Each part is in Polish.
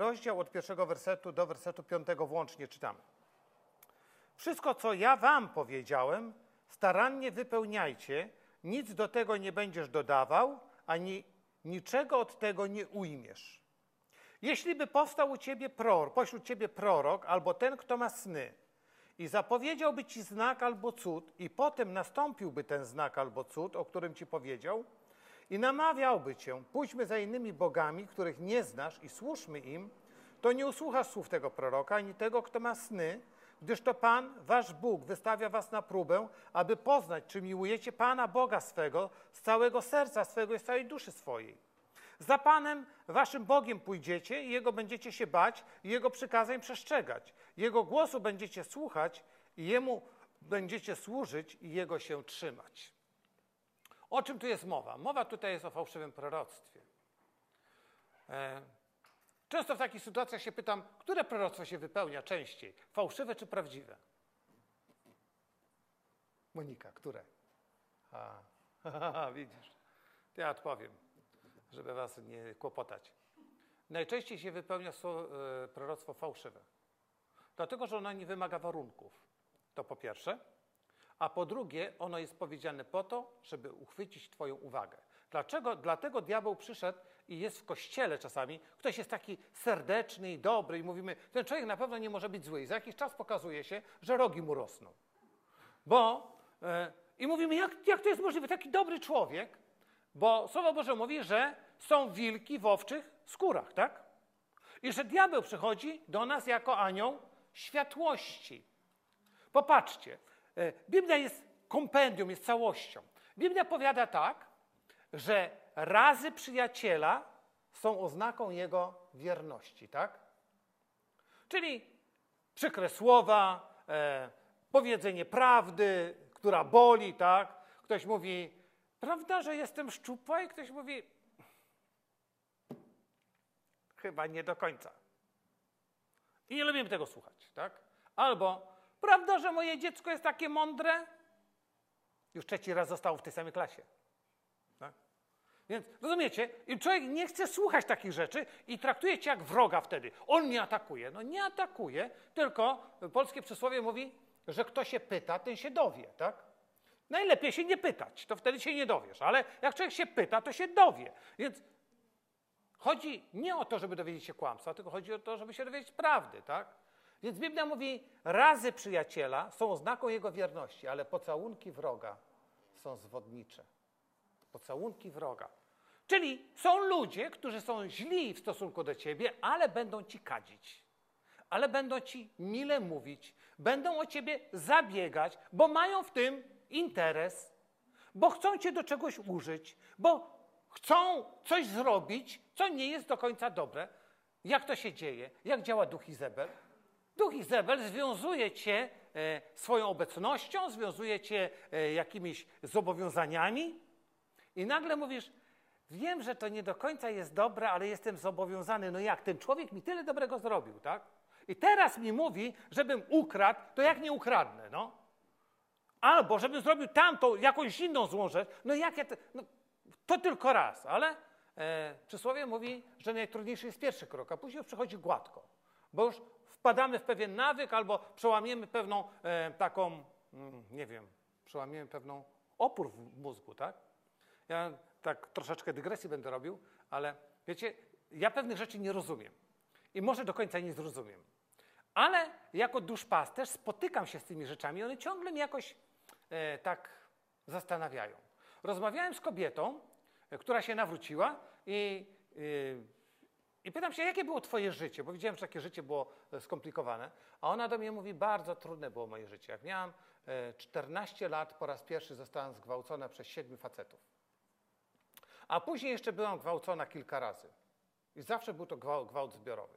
rozdział od 1 wersetu do wersetu 5 włącznie czytamy. Wszystko, co ja wam powiedziałem, starannie wypełniajcie, nic do tego nie będziesz dodawał, ani niczego od tego nie ujmiesz. Jeśli by powstał pośród ciebie prorok, albo ten, kto ma sny, i zapowiedziałby ci znak albo cud, i potem nastąpiłby ten znak albo cud, o którym ci powiedział, i namawiałby cię, pójdźmy za innymi bogami, których nie znasz, i służmy im, to nie usłuchasz słów tego proroka, ani tego, kto ma sny, gdyż to Pan, wasz Bóg, wystawia was na próbę, aby poznać, czy miłujecie Pana Boga swego z całego serca swego i z całej duszy swojej. Za Panem, waszym Bogiem pójdziecie i Jego będziecie się bać i Jego przykazań przestrzegać. Jego głosu będziecie słuchać i Jemu będziecie służyć i Jego się trzymać. O czym tu jest mowa? Mowa tutaj jest o fałszywym proroctwie. Często w takich sytuacjach się pytam, które proroctwo się wypełnia częściej? Fałszywe czy prawdziwe? Monika, które? Widzisz. To ja odpowiem, żeby was nie kłopotać. Najczęściej się wypełnia proroctwo fałszywe. Dlatego, że ono nie wymaga warunków. To po pierwsze. A po drugie, ono jest powiedziane po to, żeby uchwycić twoją uwagę. Dlaczego? Dlatego diabeł przyszedł i jest w kościele czasami. Ktoś jest taki serdeczny i dobry i mówimy, ten człowiek na pewno nie może być zły. I za jakiś czas pokazuje się, że rogi mu rosną. I mówimy, jak to jest możliwe? Taki dobry człowiek. Bo Słowo Boże mówi, że są wilki w owczych skórach, tak? I że diabeł przychodzi do nas jako anioł światłości. Popatrzcie, Biblia jest kompendium, jest całością. Biblia powiada tak, że razy przyjaciela są oznaką jego wierności, tak? Czyli przykre słowa, powiedzenie prawdy, która boli, tak? Ktoś mówi, prawda, że jestem szczupła? I ktoś mówi, chyba nie do końca. I nie lubimy tego słuchać, tak? Albo, prawda, że moje dziecko jest takie mądre? Już trzeci raz zostało w tej samej klasie. Tak? Więc rozumiecie, i człowiek nie chce słuchać takich rzeczy i traktuje cię jak wroga wtedy. On mnie atakuje. No nie atakuje, tylko polskie przysłowie mówi, że kto się pyta, ten się dowie, tak? Najlepiej się nie pytać, to wtedy się nie dowiesz, ale jak człowiek się pyta, to się dowie. Więc chodzi nie o to, żeby dowiedzieć się kłamstwa, tylko chodzi o to, żeby się dowiedzieć prawdy, tak? Więc Biblia mówi, razy przyjaciela są oznaką jego wierności, ale pocałunki wroga są zwodnicze. Pocałunki wroga. Czyli są ludzie, którzy są źli w stosunku do ciebie, ale będą ci kadzić. Ale będą ci mile mówić, będą o ciebie zabiegać, bo mają w tym interes, bo chcą cię do czegoś użyć, bo chcą coś zrobić, co nie jest do końca dobre. Jak to się dzieje? Jak działa duch Izebel? Duch Izebel związuje cię swoją obecnością, związuje cię jakimiś zobowiązaniami i nagle mówisz, wiem, że to nie do końca jest dobre, ale jestem zobowiązany. No jak? Ten człowiek mi tyle dobrego zrobił, tak? I teraz mi mówi, żebym ukradł, to jak nie ukradnę, no? Albo żebym zrobił tamtą, jakąś inną złą rzecz, no jak ja to tylko raz, ale przysłowie mówi, że najtrudniejszy jest pierwszy krok, a później przychodzi gładko, bo już wpadamy w pewien nawyk albo przełamiemy pewną nie wiem, przełamiemy pewną opór w mózgu, tak? Ja tak troszeczkę dygresji będę robił, ale wiecie, ja pewnych rzeczy nie rozumiem i może do końca nie zrozumiem, ale jako duszpasterz spotykam się z tymi rzeczami i one ciągle mnie jakoś tak zastanawiają. Rozmawiałem z kobietą, która się nawróciła i pytam się, jakie było twoje życie, bo widziałem, że takie życie było skomplikowane, a ona do mnie mówi, bardzo trudne było moje życie. Jak miałam 14 lat, po raz pierwszy zostałam zgwałcona przez 7 facetów. A później jeszcze byłam gwałcona kilka razy. I zawsze był to gwałt zbiorowy.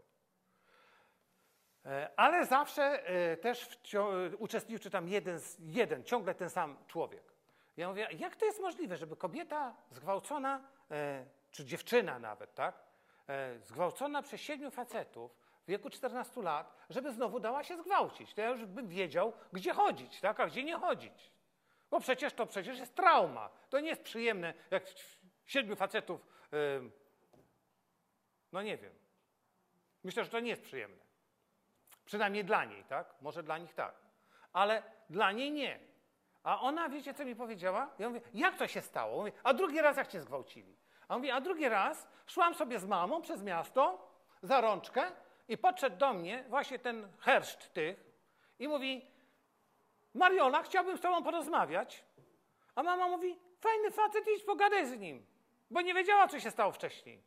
Ale zawsze też uczestniczył tam jeden, ciągle ten sam człowiek. Ja mówię, jak to jest możliwe, żeby kobieta zgwałcona, czy dziewczyna nawet, tak? Zgwałcona przez 7 facetów w wieku 14 lat, żeby znowu dała się zgwałcić. To ja już bym wiedział, gdzie chodzić, tak? A gdzie nie chodzić. Bo przecież jest trauma. To nie jest przyjemne, jak 7 facetów, no nie wiem, Myślę, że to nie jest przyjemne. Przynajmniej dla niej, tak? Może dla nich tak. Ale dla niej nie. A ona, wiecie, co mi powiedziała? Ja mówię, jak to się stało? Mówię, a drugi raz jak cię zgwałcili? A mówi, a drugi raz szłam sobie z mamą przez miasto za rączkę i podszedł do mnie właśnie ten herszt tych i mówi, Mariola, chciałbym z tobą porozmawiać. A mama mówi, fajny facet, idź pogadaj z nim. Bo nie wiedziała, co się stało wcześniej.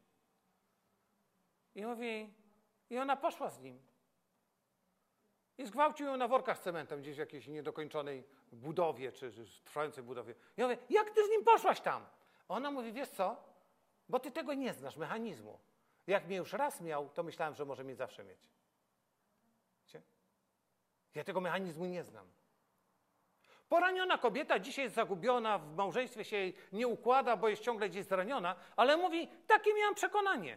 I mówi, i ona poszła z nim. I zgwałcił ją na workach z cementem gdzieś w jakiejś niedokończonej budowie, czy trwającej budowie. Ja mówię, jak ty z nim poszłaś tam? A ona mówi, wiesz co, bo ty tego nie znasz, mechanizmu. Jak mnie już raz miał, to myślałem, że może mnie zawsze mieć. Wiecie? Ja tego mechanizmu nie znam. Poraniona kobieta dzisiaj jest zagubiona, w małżeństwie się jej nie układa, bo jest ciągle gdzieś zraniona, ale mówi, takie miałam przekonanie.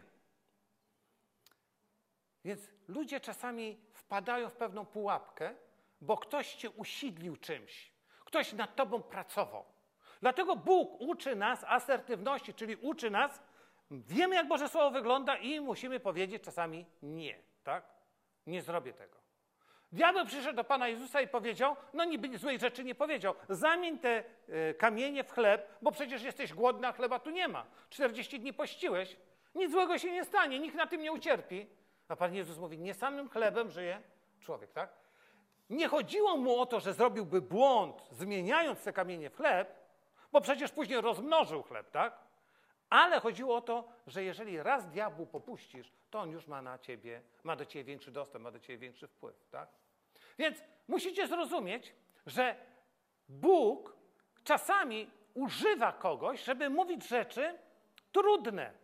Więc ludzie czasami wpadają w pewną pułapkę, bo ktoś cię usidlił czymś. Ktoś nad tobą pracował. Dlatego Bóg uczy nas asertywności, czyli uczy nas, wiemy jak Boże Słowo wygląda i musimy powiedzieć czasami nie, tak? Nie zrobię tego. Diabeł przyszedł do Pana Jezusa i powiedział, no niby złej rzeczy nie powiedział, zamień te kamienie w chleb, bo przecież jesteś głodny, a chleba tu nie ma. 40 dni pościłeś, nic złego się nie stanie, nikt na tym nie ucierpi. A Pan Jezus mówi, nie samym chlebem żyje człowiek, tak? Nie chodziło mu o to, że zrobiłby błąd, zmieniając te kamienie w chleb, bo przecież później rozmnożył chleb, tak? Ale chodziło o to, że jeżeli raz diabłu popuścisz, to on już ma do ciebie większy dostęp, ma do ciebie większy wpływ, tak? Więc musicie zrozumieć, że Bóg czasami używa kogoś, żeby mówić rzeczy trudne.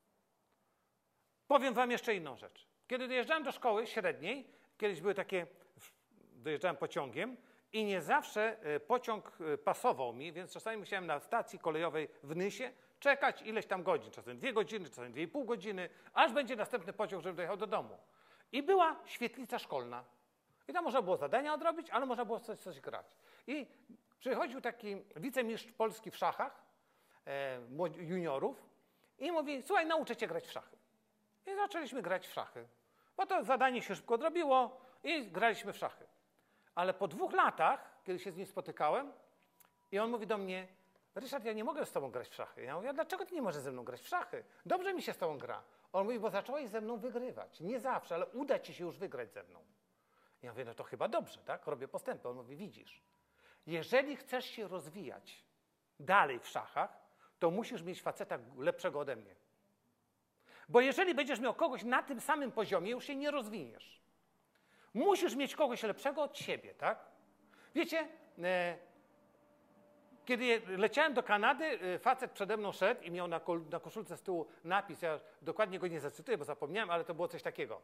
Powiem wam jeszcze inną rzecz. Kiedy dojeżdżałem do szkoły średniej, kiedyś były takie, dojeżdżałem pociągiem i nie zawsze pociąg pasował mi, więc czasami musiałem na stacji kolejowej w Nysie czekać ileś tam godzin, czasem 2 godziny, czasem 2,5 godziny, aż będzie następny pociąg, żebym dojechał do domu. I była świetlica szkolna. I tam można było zadania odrobić, ale można było coś grać. I przychodził taki wicemistrz Polski w szachach, juniorów, i mówi, słuchaj, nauczę cię grać w szachy. I zaczęliśmy grać w szachy. Bo to zadanie się szybko odrobiło i graliśmy w szachy. Ale po 2 latach, kiedy się z nim spotykałem, i on mówi do mnie, Ryszard, ja nie mogę z tobą grać w szachy. Ja mówię, a dlaczego ty nie możesz ze mną grać w szachy? Dobrze mi się z tobą gra. On mówi, bo zacząłeś ze mną wygrywać. Nie zawsze, ale uda ci się już wygrać ze mną. Ja mówię, no to chyba dobrze, tak? Robię postępy. On mówi, widzisz, jeżeli chcesz się rozwijać dalej w szachach, to musisz mieć faceta lepszego ode mnie. Bo jeżeli będziesz miał kogoś na tym samym poziomie, już się nie rozwiniesz. Musisz mieć kogoś lepszego od siebie, tak? Wiecie, kiedy leciałem do Kanady, facet przede mną szedł i miał na koszulce z tyłu napis, ja dokładnie go nie zacytuję, bo zapomniałem, ale to było coś takiego.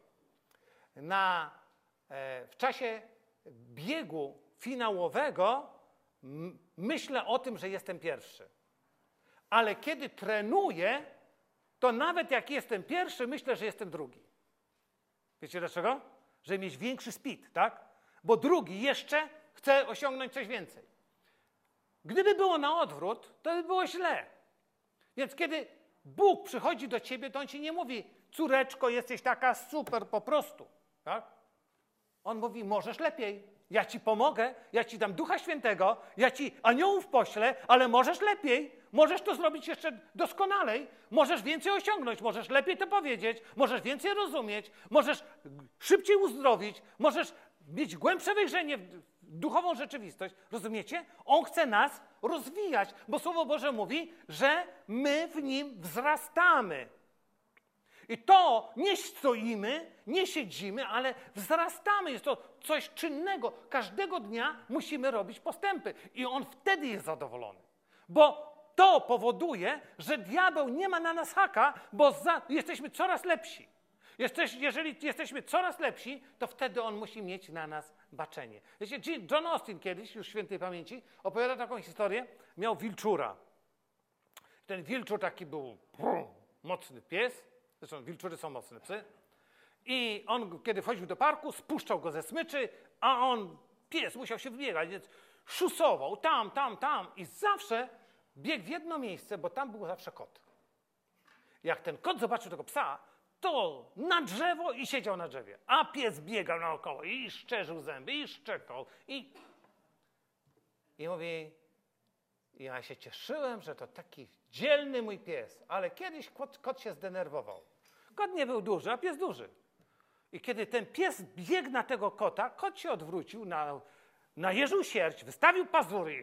W czasie biegu finałowego myślę o tym, że jestem pierwszy. Ale kiedy trenuję, to nawet jak jestem pierwszy, myślę, że jestem drugi. Wiecie dlaczego? Żeby mieć większy speed, tak? Bo drugi jeszcze chce osiągnąć coś więcej. Gdyby było na odwrót, to by było źle. Więc kiedy Bóg przychodzi do ciebie, to On ci nie mówi, córeczko, jesteś taka super po prostu, tak? On mówi, możesz lepiej, ja ci pomogę, ja ci dam Ducha Świętego, ja ci aniołów poślę, ale możesz lepiej, możesz to zrobić jeszcze doskonalej, możesz więcej osiągnąć, możesz lepiej to powiedzieć, możesz więcej rozumieć, możesz szybciej uzdrowić, możesz mieć głębsze wejrzenie w duchową rzeczywistość. Rozumiecie? On chce nas rozwijać, bo Słowo Boże mówi, że my w Nim wzrastamy. I to nie stoimy, nie siedzimy, ale wzrastamy. Jest to coś czynnego. Każdego dnia musimy robić postępy. I On wtedy jest zadowolony. Bo to powoduje, że diabeł nie ma na nas haka, bo jesteśmy coraz lepsi. Jeżeli jesteśmy coraz lepsi, to wtedy on musi mieć na nas baczenie. Wiecie, John Austin kiedyś, już świętej pamięci, opowiada taką historię, miał wilczura. Ten wilczur taki był mocny pies, zresztą wilczury są mocne psy, i on, kiedy wchodził do parku, spuszczał go ze smyczy, a pies musiał się wybiegać, więc szusował tam i zawsze biegł w jedno miejsce, bo tam był zawsze kot. Jak ten kot zobaczył tego psa, to na drzewo i siedział na drzewie. A pies biegał naokoło i szczerzył zęby, i szczekał. I mówi, ja się cieszyłem, że to taki dzielny mój pies, ale kiedyś kot się zdenerwował. Kot nie był duży, a pies duży. I kiedy ten pies biegł na tego kota, kot się odwrócił, najeżył sierść, wystawił pazury.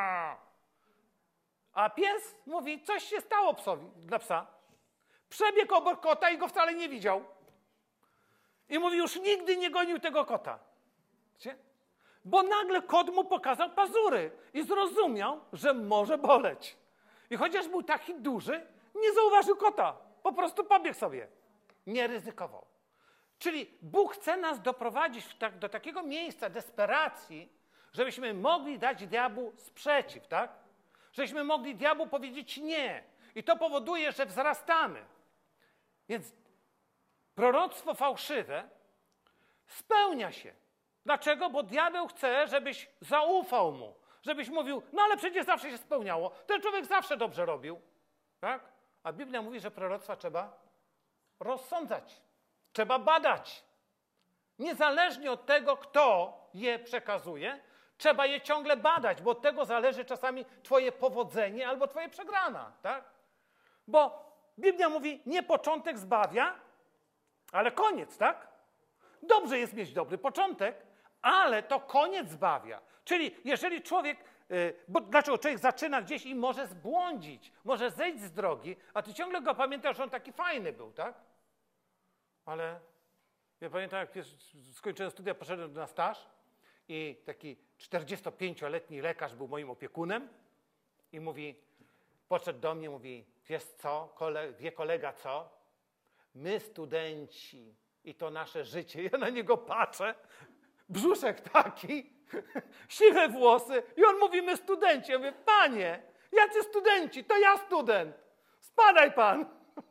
A pies mówi, coś się stało dla psa. Przebiegł obok kota i go wcale nie widział. I mówi, już nigdy nie gonił tego kota. Wiecie? Bo nagle kot mu pokazał pazury i zrozumiał, że może boleć. I chociaż był taki duży, nie zauważył kota. Po prostu pobiegł sobie. Nie ryzykował. Czyli Bóg chce nas doprowadzić do takiego miejsca desperacji, żebyśmy mogli dać diabłu sprzeciw, tak? Żebyśmy mogli diabłu powiedzieć nie. I to powoduje, że wzrastamy. Więc proroctwo fałszywe spełnia się. Dlaczego? Bo diabeł chce, żebyś zaufał mu. Żebyś mówił, no ale przecież zawsze się spełniało. Ten człowiek zawsze dobrze robił. Tak? A Biblia mówi, że proroctwa trzeba rozsądzać. Trzeba badać. Niezależnie od tego, kto je przekazuje, trzeba je ciągle badać, bo od tego zależy czasami twoje powodzenie albo twoje przegrana. Tak? Bo Biblia mówi, nie początek zbawia, ale koniec, tak? Dobrze jest mieć dobry początek, ale to koniec zbawia. Czyli jeżeli człowiek, dlaczego człowiek zaczyna gdzieś i może zbłądzić, może zejść z drogi, a ty ciągle go pamiętasz, że on taki fajny był, tak? Ale ja pamiętam, jak skończyłem studia, poszedłem na staż i taki 45-letni lekarz był moim opiekunem i mówi, podszedł do mnie, mówi, wiesz co, wie kolega co? My studenci i to nasze życie. Ja na niego patrzę, brzuszek taki, siwe włosy i on mówi, my studenci. Ja mówię, panie, jacy studenci? To ja student. Spadaj pan.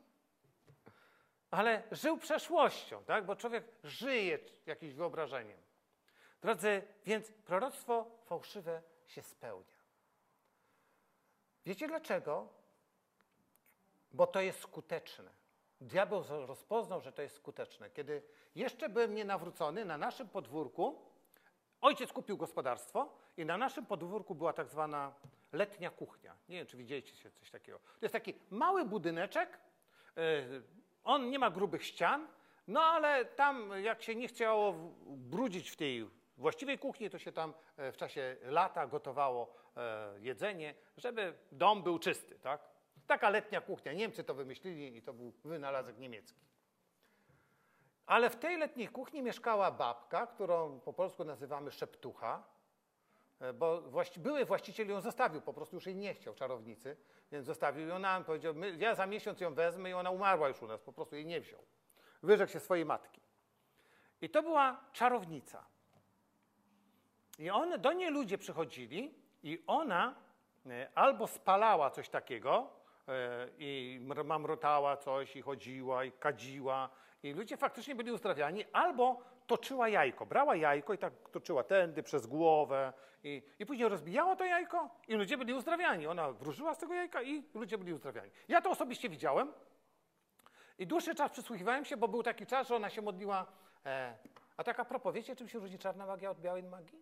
Ale żył przeszłością, tak? Bo człowiek żyje jakimś wyobrażeniem. Drodzy, więc proroctwo fałszywe się spełnia. Wiecie dlaczego? Bo to jest skuteczne. Diabeł rozpoznał, że to jest skuteczne. Kiedy jeszcze byłem nienawrócony, na naszym podwórku ojciec kupił gospodarstwo i na naszym podwórku była tak zwana letnia kuchnia. Nie wiem, czy widzieliście coś takiego. To jest taki mały budyneczek, on nie ma grubych ścian, no ale tam jak się nie chciało brudzić w tej właściwej kuchni, to się tam w czasie lata gotowało jedzenie, żeby dom był czysty, tak? Taka letnia kuchnia. Niemcy to wymyślili i to był wynalazek niemiecki. Ale w tej letniej kuchni mieszkała babka, którą po polsku nazywamy szeptucha, bo były właściciel ją zostawił, po prostu już jej nie chciał, czarownicy, więc zostawił ją nam, powiedział, ja za miesiąc ją wezmę i ona umarła już u nas, po prostu jej nie wziął. Wyrzekł się swojej matki. I to była czarownica. I do niej ludzie przychodzili i ona albo spalała coś takiego i mamrotała coś i chodziła i kadziła i ludzie faktycznie byli uzdrawiani, albo toczyła jajko. Brała jajko i tak toczyła tędy przez głowę i później rozbijała to jajko i ludzie byli uzdrawiani. Ona wróżyła z tego jajka i ludzie byli uzdrawiani. Ja to osobiście widziałem i dłuższy czas przysłuchiwałem się, bo był taki czas, że ona się modliła. A tak a propos, wiecie, czym się różni czarna magia od białej magii?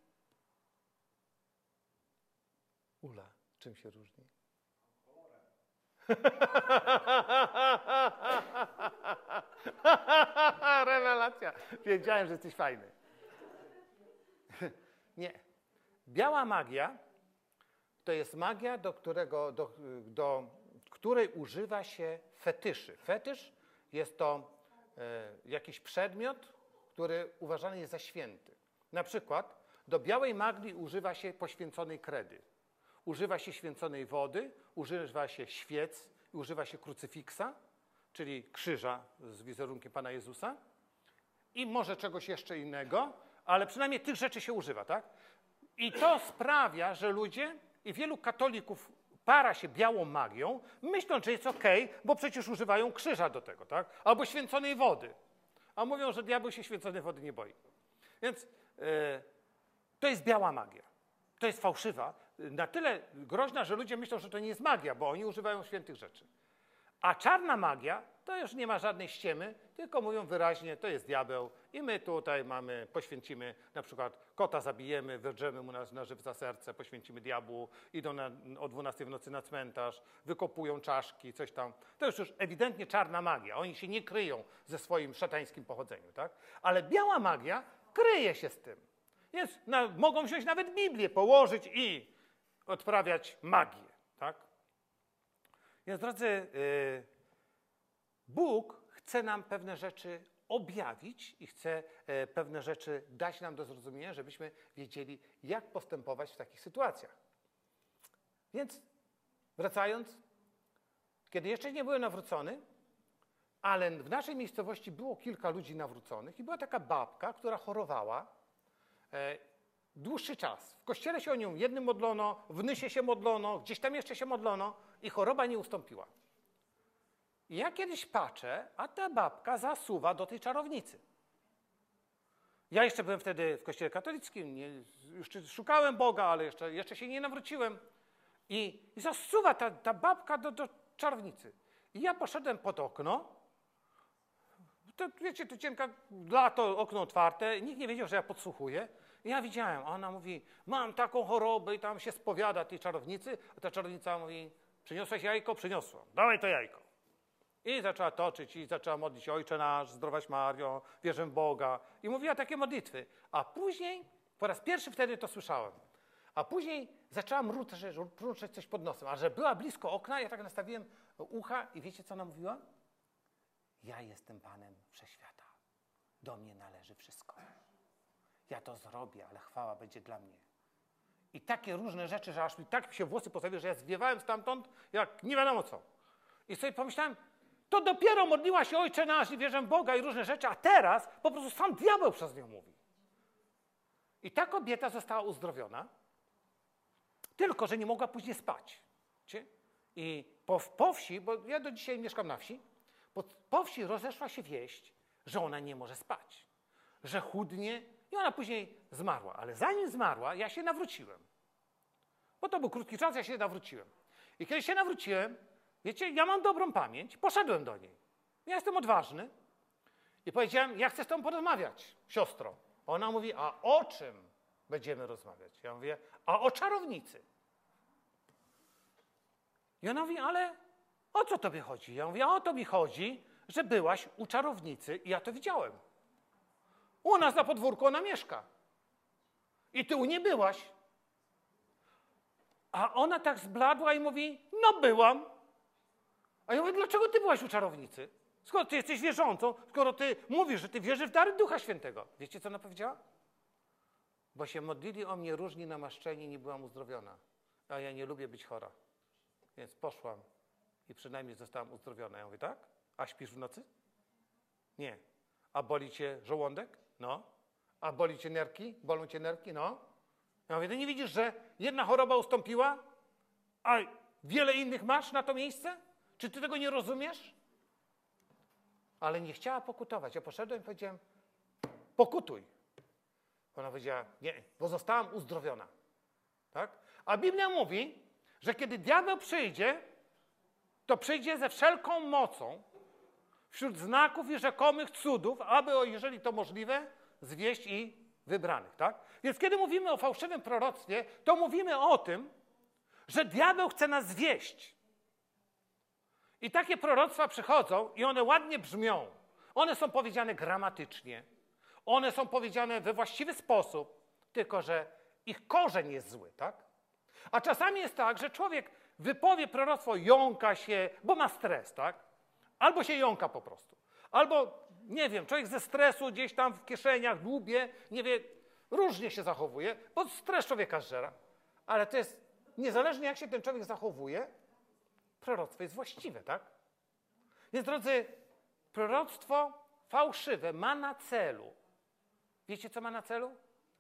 Ula, czym się różni? Rewelacja. Wiedziałem, że jesteś fajny. Nie. Biała magia to jest magia, do której używa się fetyszy. Fetysz jest to jakiś przedmiot, który uważany jest za święty. Na przykład do białej magii używa się poświęconej kredy. Używa się święconej wody, używa się świec, używa się krucyfiksa, czyli krzyża z wizerunkiem Pana Jezusa i może czegoś jeszcze innego, ale przynajmniej tych rzeczy się używa, tak? I to sprawia, że ludzie i wielu katolików para się białą magią, myśląc, że jest okej, bo przecież używają krzyża do tego, tak? Albo święconej wody. A mówią, że diabeł się święconej wody nie boi. Więc to jest biała magia. To jest fałszywa. Na tyle groźna, że ludzie myślą, że to nie jest magia, bo oni używają świętych rzeczy. A czarna magia to już nie ma żadnej ściemy, tylko mówią wyraźnie, to jest diabeł i my tutaj poświęcimy, na przykład kota zabijemy, wydrzemy mu na żywca serce, poświęcimy diabłu, idą o 12 w nocy na cmentarz, wykopują czaszki, coś tam. To już ewidentnie czarna magia. Oni się nie kryją ze swoim szatańskim pochodzeniem, tak? Ale biała magia kryje się z tym. Więc mogą wziąć nawet Biblię, położyć i odprawiać magię, tak? Więc drodzy, Bóg chce nam pewne rzeczy objawić i chce pewne rzeczy dać nam do zrozumienia, żebyśmy wiedzieli, jak postępować w takich sytuacjach. Więc wracając, kiedy jeszcze nie byłem nawrócony, ale w naszej miejscowości było kilka ludzi nawróconych i była taka babka, która chorowała dłuższy czas. W kościele się o nią jednym modlono, w Nysie się modlono, gdzieś tam jeszcze się modlono i choroba nie ustąpiła. I ja kiedyś patrzę, a ta babka zasuwa do tej czarownicy. Ja jeszcze byłem wtedy w kościele katolickim, już szukałem Boga, ale jeszcze się nie nawróciłem. I zasuwa ta babka do czarownicy. I ja poszedłem pod okno. To, wiecie, tu cienka, lato, okno otwarte, nikt nie wiedział, że ja podsłuchuję. I ja widziałem, ona mówi, mam taką chorobę i tam się spowiada tej czarownicy. A ta czarownica mówi, przyniosłeś jajko? Przyniosłam. Dawaj to jajko. I zaczęła toczyć i zaczęła modlić, Ojcze nasz, zdrowaś Mario, wierzę w Boga. I mówiła takie modlitwy. A później, po raz pierwszy wtedy to słyszałem, a później zaczęła mruczeć coś pod nosem. A że była blisko okna, ja tak nastawiłem ucha i wiecie, co ona mówiła? Ja jestem Panem Wszechświata. Do mnie należy wszystko. Ja to zrobię, ale chwała będzie dla mnie. I takie różne rzeczy, że aż mi tak się włosy postawiły, że ja zwiewałem stamtąd, jak nie wiadomo co. I sobie pomyślałem, to dopiero modliła się Ojcze nasz i wierzę w Boga i różne rzeczy, a teraz po prostu sam diabeł przez nią mówi. I ta kobieta została uzdrowiona, tylko że nie mogła później spać. Wiecie? I po wsi, bo ja do dzisiaj mieszkam na wsi, po wsi rozeszła się wieść, że ona nie może spać, że chudnie i ona później zmarła. Ale zanim zmarła, ja się nawróciłem. Bo to był krótki czas, ja się nawróciłem. I kiedy się nawróciłem, wiecie, ja mam dobrą pamięć, poszedłem do niej. Ja jestem odważny i powiedziałem, ja chcę z tobą porozmawiać, siostro. Ona mówi, a o czym będziemy rozmawiać? Ja mówię, a o czarownicy. I ona mówi, ale o co tobie chodzi? Ja mówię, a o to mi chodzi, że byłaś u czarownicy i ja to widziałem. U nas na podwórku ona mieszka. I ty u niej byłaś. A ona tak zbladła i mówi, no byłam. A ja mówię, dlaczego ty byłaś u czarownicy? Skoro ty jesteś wierzącą, skoro ty mówisz, że ty wierzysz w dary Ducha Świętego. Wiecie, co ona powiedziała? Bo się modlili o mnie różni namaszczeni, nie byłam uzdrowiona. A ja nie lubię być chora. Więc poszłam i przynajmniej zostałam uzdrowiona. Ja mówię, tak? A śpisz w nocy? Nie. A boli cię żołądek? No. A boli cię nerki? Bolą cię nerki? No. Ja mówię, ty nie widzisz, że jedna choroba ustąpiła, a wiele innych masz na to miejsce? Czy ty tego nie rozumiesz? Ale nie chciała pokutować. Ja poszedłem i powiedziałem, pokutuj. Ona powiedziała, nie, bo zostałam uzdrowiona. Tak? A Biblia mówi, że kiedy diabeł przyjdzie, to przyjdzie ze wszelką mocą wśród znaków i rzekomych cudów, aby, jeżeli to możliwe, zwieść i wybranych. Tak? Więc kiedy mówimy o fałszywym proroctwie, to mówimy o tym, że diabeł chce nas zwieść. I takie proroctwa przychodzą i one ładnie brzmią. One są powiedziane gramatycznie. One są powiedziane we właściwy sposób, tylko że ich korzeń jest zły, tak? A czasami jest tak, że człowiek wypowie proroctwo, jąka się, bo ma stres, tak? Albo się jąka po prostu. Albo, nie wiem, człowiek ze stresu gdzieś tam w kieszeniach, dłubie, nie wie, różnie się zachowuje, bo stres człowieka zżera. Ale to jest, niezależnie jak się ten człowiek zachowuje, proroctwo jest właściwe, tak? Więc drodzy, proroctwo fałszywe ma na celu, wiecie co ma na celu?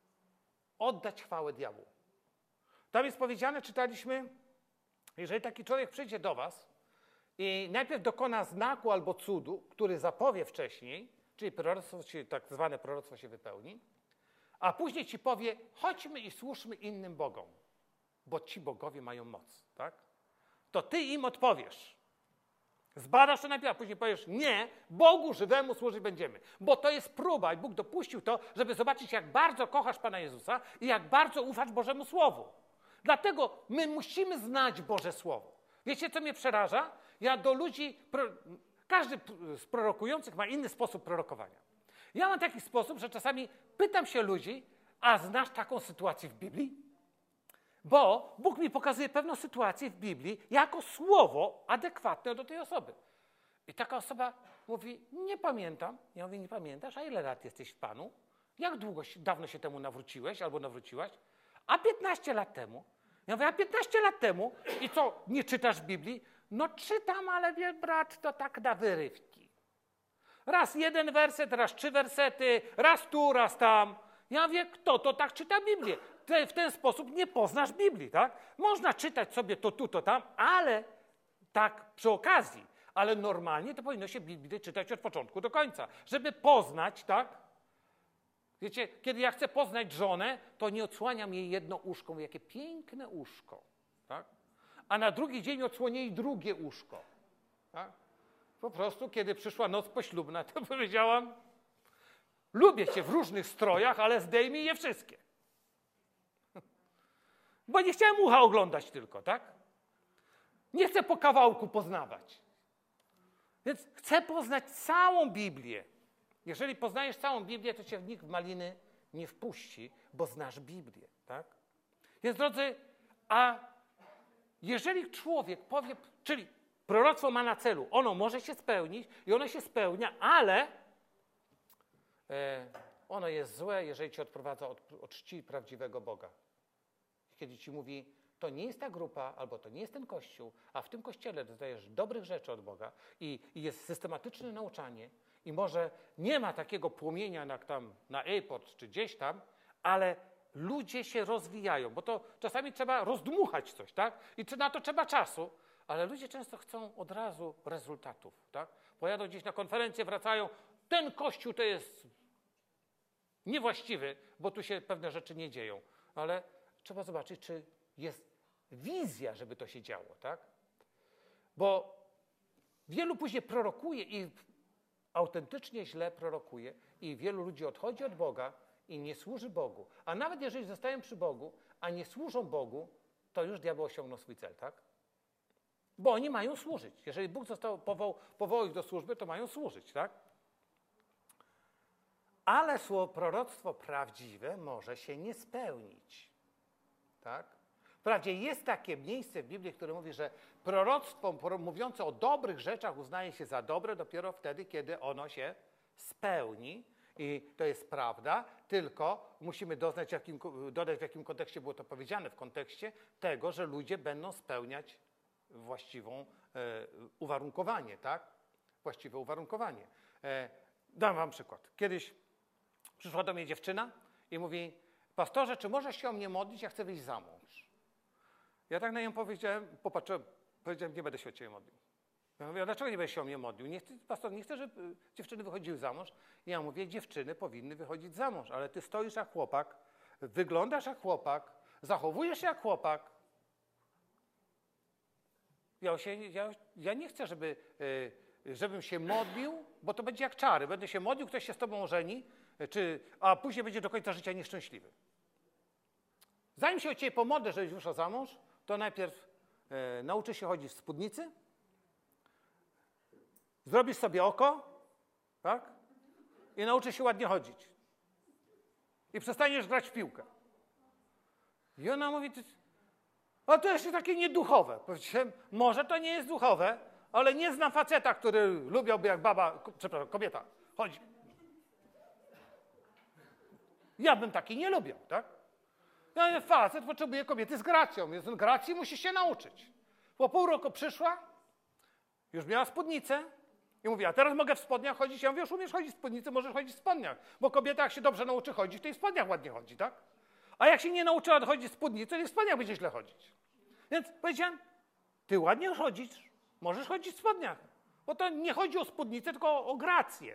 Oddać chwałę diabłu. Tam jest powiedziane, czytaliśmy, jeżeli taki człowiek przyjdzie do was i najpierw dokona znaku albo cudu, który zapowie wcześniej, czyli proroctwo, tak zwane proroctwo się wypełni, a później ci powie, chodźmy i służmy innym bogom, bo ci bogowie mają moc, tak? To ty im odpowiesz. Zbadasz to najpierw, a później powiesz nie, Bogu żywemu służyć będziemy. Bo to jest próba i Bóg dopuścił to, żeby zobaczyć, jak bardzo kochasz Pana Jezusa i jak bardzo ufasz Bożemu Słowu. Dlatego my musimy znać Boże Słowo. Wiecie, co mnie przeraża? Ja do ludzi, każdy z prorokujących ma inny sposób prorokowania. Ja mam taki sposób, że czasami pytam się ludzi, a znasz taką sytuację w Biblii? Bo Bóg mi pokazuje pewną sytuację w Biblii jako słowo adekwatne do tej osoby. I taka osoba mówi, nie pamiętam. Ja mówię, nie pamiętasz? A ile lat jesteś w Panu? Jak dawno się temu nawróciłeś albo nawróciłaś? A 15 lat temu. Ja mówię, a 15 lat temu? I co, nie czytasz Biblii? No czytam, ale wie brat, to tak na wyrywki. Raz jeden werset, raz 3 wersety, raz tu, raz tam. Ja mówię, kto to tak czyta Biblię? W ten sposób nie poznasz Biblii, tak? Można czytać sobie to tu, to tam, ale tak przy okazji. Ale normalnie to powinno się Biblię czytać od początku do końca, żeby poznać, tak? Wiecie, kiedy ja chcę poznać żonę, to nie odsłaniam jej jedno uszko, mówię, jakie piękne uszko, tak? A na drugi dzień odsłonię jej drugie uszko, tak? Po prostu, kiedy przyszła noc poślubna, to powiedziałam, lubię cię w różnych strojach, ale zdejmij je wszystkie. Bo nie chciałem ucha oglądać tylko, tak? Nie chcę po kawałku poznawać. Więc chcę poznać całą Biblię. Jeżeli poznajesz całą Biblię, to cię nikt w maliny nie wpuści, bo znasz Biblię, tak? Więc drodzy, a jeżeli człowiek powie, czyli proroctwo ma na celu, ono może się spełnić i ono się spełnia, ale ono jest złe, jeżeli cię odprowadza od czci prawdziwego Boga. Kiedy ci mówi, to nie jest ta grupa, albo to nie jest ten kościół, a w tym kościele dostajesz dobrych rzeczy od Boga i jest systematyczne nauczanie i może nie ma takiego płomienia jak tam na airport czy gdzieś tam, ale ludzie się rozwijają, bo to czasami trzeba rozdmuchać coś, tak? I na to trzeba czasu, ale ludzie często chcą od razu rezultatów, tak? Pojadą gdzieś na konferencję, wracają, ten kościół to jest niewłaściwy, bo tu się pewne rzeczy nie dzieją, ale trzeba zobaczyć, czy jest wizja, żeby to się działo, tak? Bo wielu później prorokuje i autentycznie źle prorokuje i wielu ludzi odchodzi od Boga i nie służy Bogu. A nawet jeżeli zostają przy Bogu, a nie służą Bogu, to już diabeł osiągnął swój cel, tak? Bo oni mają służyć. Jeżeli Bóg powołał ich do służby, to mają służyć, tak? Ale słowo proroctwo prawdziwe może się nie spełnić. Tak? Wprawdzie jest takie miejsce w Biblii, które mówi, że proroctwo mówiące o dobrych rzeczach uznaje się za dobre dopiero wtedy, kiedy ono się spełni. I to jest prawda, tylko musimy dodać, w jakim kontekście było to powiedziane. W kontekście tego, że ludzie będą spełniać właściwe uwarunkowanie, tak? Właściwe uwarunkowanie. Dam wam przykład. Kiedyś przyszła do mnie dziewczyna i mówi, pastorze, czy możesz się o mnie modlić? Ja chcę wyjść za mąż. Ja tak na nią popatrzyłem, powiedziałem, nie będę się o ciebie modlił. Ja mówię, a dlaczego nie będziesz się o mnie modlił? Pastor nie chce, żeby dziewczyny wychodziły za mąż. I ja mówię, dziewczyny powinny wychodzić za mąż, ale ty stoisz jak chłopak, wyglądasz jak chłopak, zachowujesz się jak chłopak. Ja nie chcę, żebym się modlił, bo to będzie jak czary. Będę się modlił, ktoś się z tobą ożeni, a później będzie do końca życia nieszczęśliwy. Zanim się o ciebie pomodlę, żebyś wyszła za mąż, to najpierw nauczysz się chodzić w spódnicy, zrobisz sobie oko, tak? I nauczysz się ładnie chodzić. I przestaniesz grać w piłkę. I ona mówi, a to jeszcze takie nieduchowe. Powiedziałem, może to nie jest duchowe, ale nie znam faceta, który lubiałby jak kobieta, chodzi. Ja bym taki nie lubił, tak? Ja facet potrzebuje kobiety z gracją, więc gracji musi się nauczyć. Po pół roku przyszła, już miała spódnicę i mówi, a teraz mogę w spodniach chodzić. Ja mówię, już umiesz chodzić w spódnicy, możesz chodzić w spodniach, bo kobieta jak się dobrze nauczy chodzić, to i w spodniach ładnie chodzi, tak? A jak się nie nauczyła chodzić w spódnicy, to i w spodniach będzie źle chodzić. Więc powiedziałem, ty ładnie chodzisz, możesz chodzić w spodniach, bo to nie chodzi o spódnicę, tylko o grację.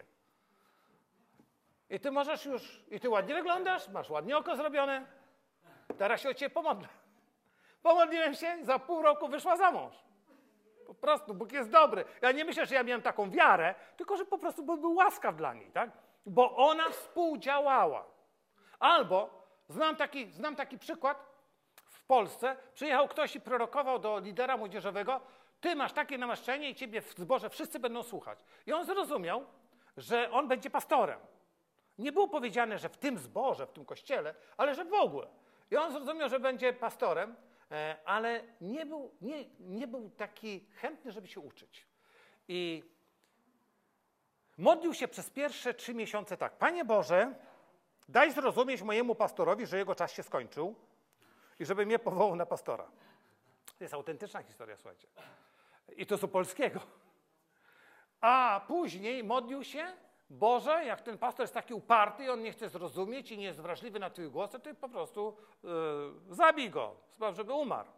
I ty możesz już, i ty ładnie wyglądasz, masz ładnie oko zrobione, teraz się o ciebie pomodlę. Pomodliłem się, za pół roku wyszła za mąż. Po prostu Bóg jest dobry. Ja nie myślę, że ja miałem taką wiarę, tylko że po prostu Bóg był łaskaw dla niej, tak? Bo ona współdziałała. Albo, znam taki przykład, w Polsce przyjechał ktoś i prorokował do lidera młodzieżowego: ty masz takie namaszczenie i ciebie w zborze wszyscy będą słuchać. I on zrozumiał, że on będzie pastorem. Nie było powiedziane, że w tym zborze, w tym kościele, ale że w ogóle. I on zrozumiał, że będzie pastorem, ale nie był taki chętny, żeby się uczyć. I modlił się przez pierwsze 3 miesiące tak: Panie Boże, daj zrozumieć mojemu pastorowi, że jego czas się skończył i żeby mnie powołał na pastora. To jest autentyczna historia, słuchajcie. I to z Opolskiego. A później modlił się: Boże, jak ten pastor jest taki uparty i on nie chce zrozumieć i nie jest wrażliwy na Twoje głosy, to po prostu zabij go, spraw, żeby umarł.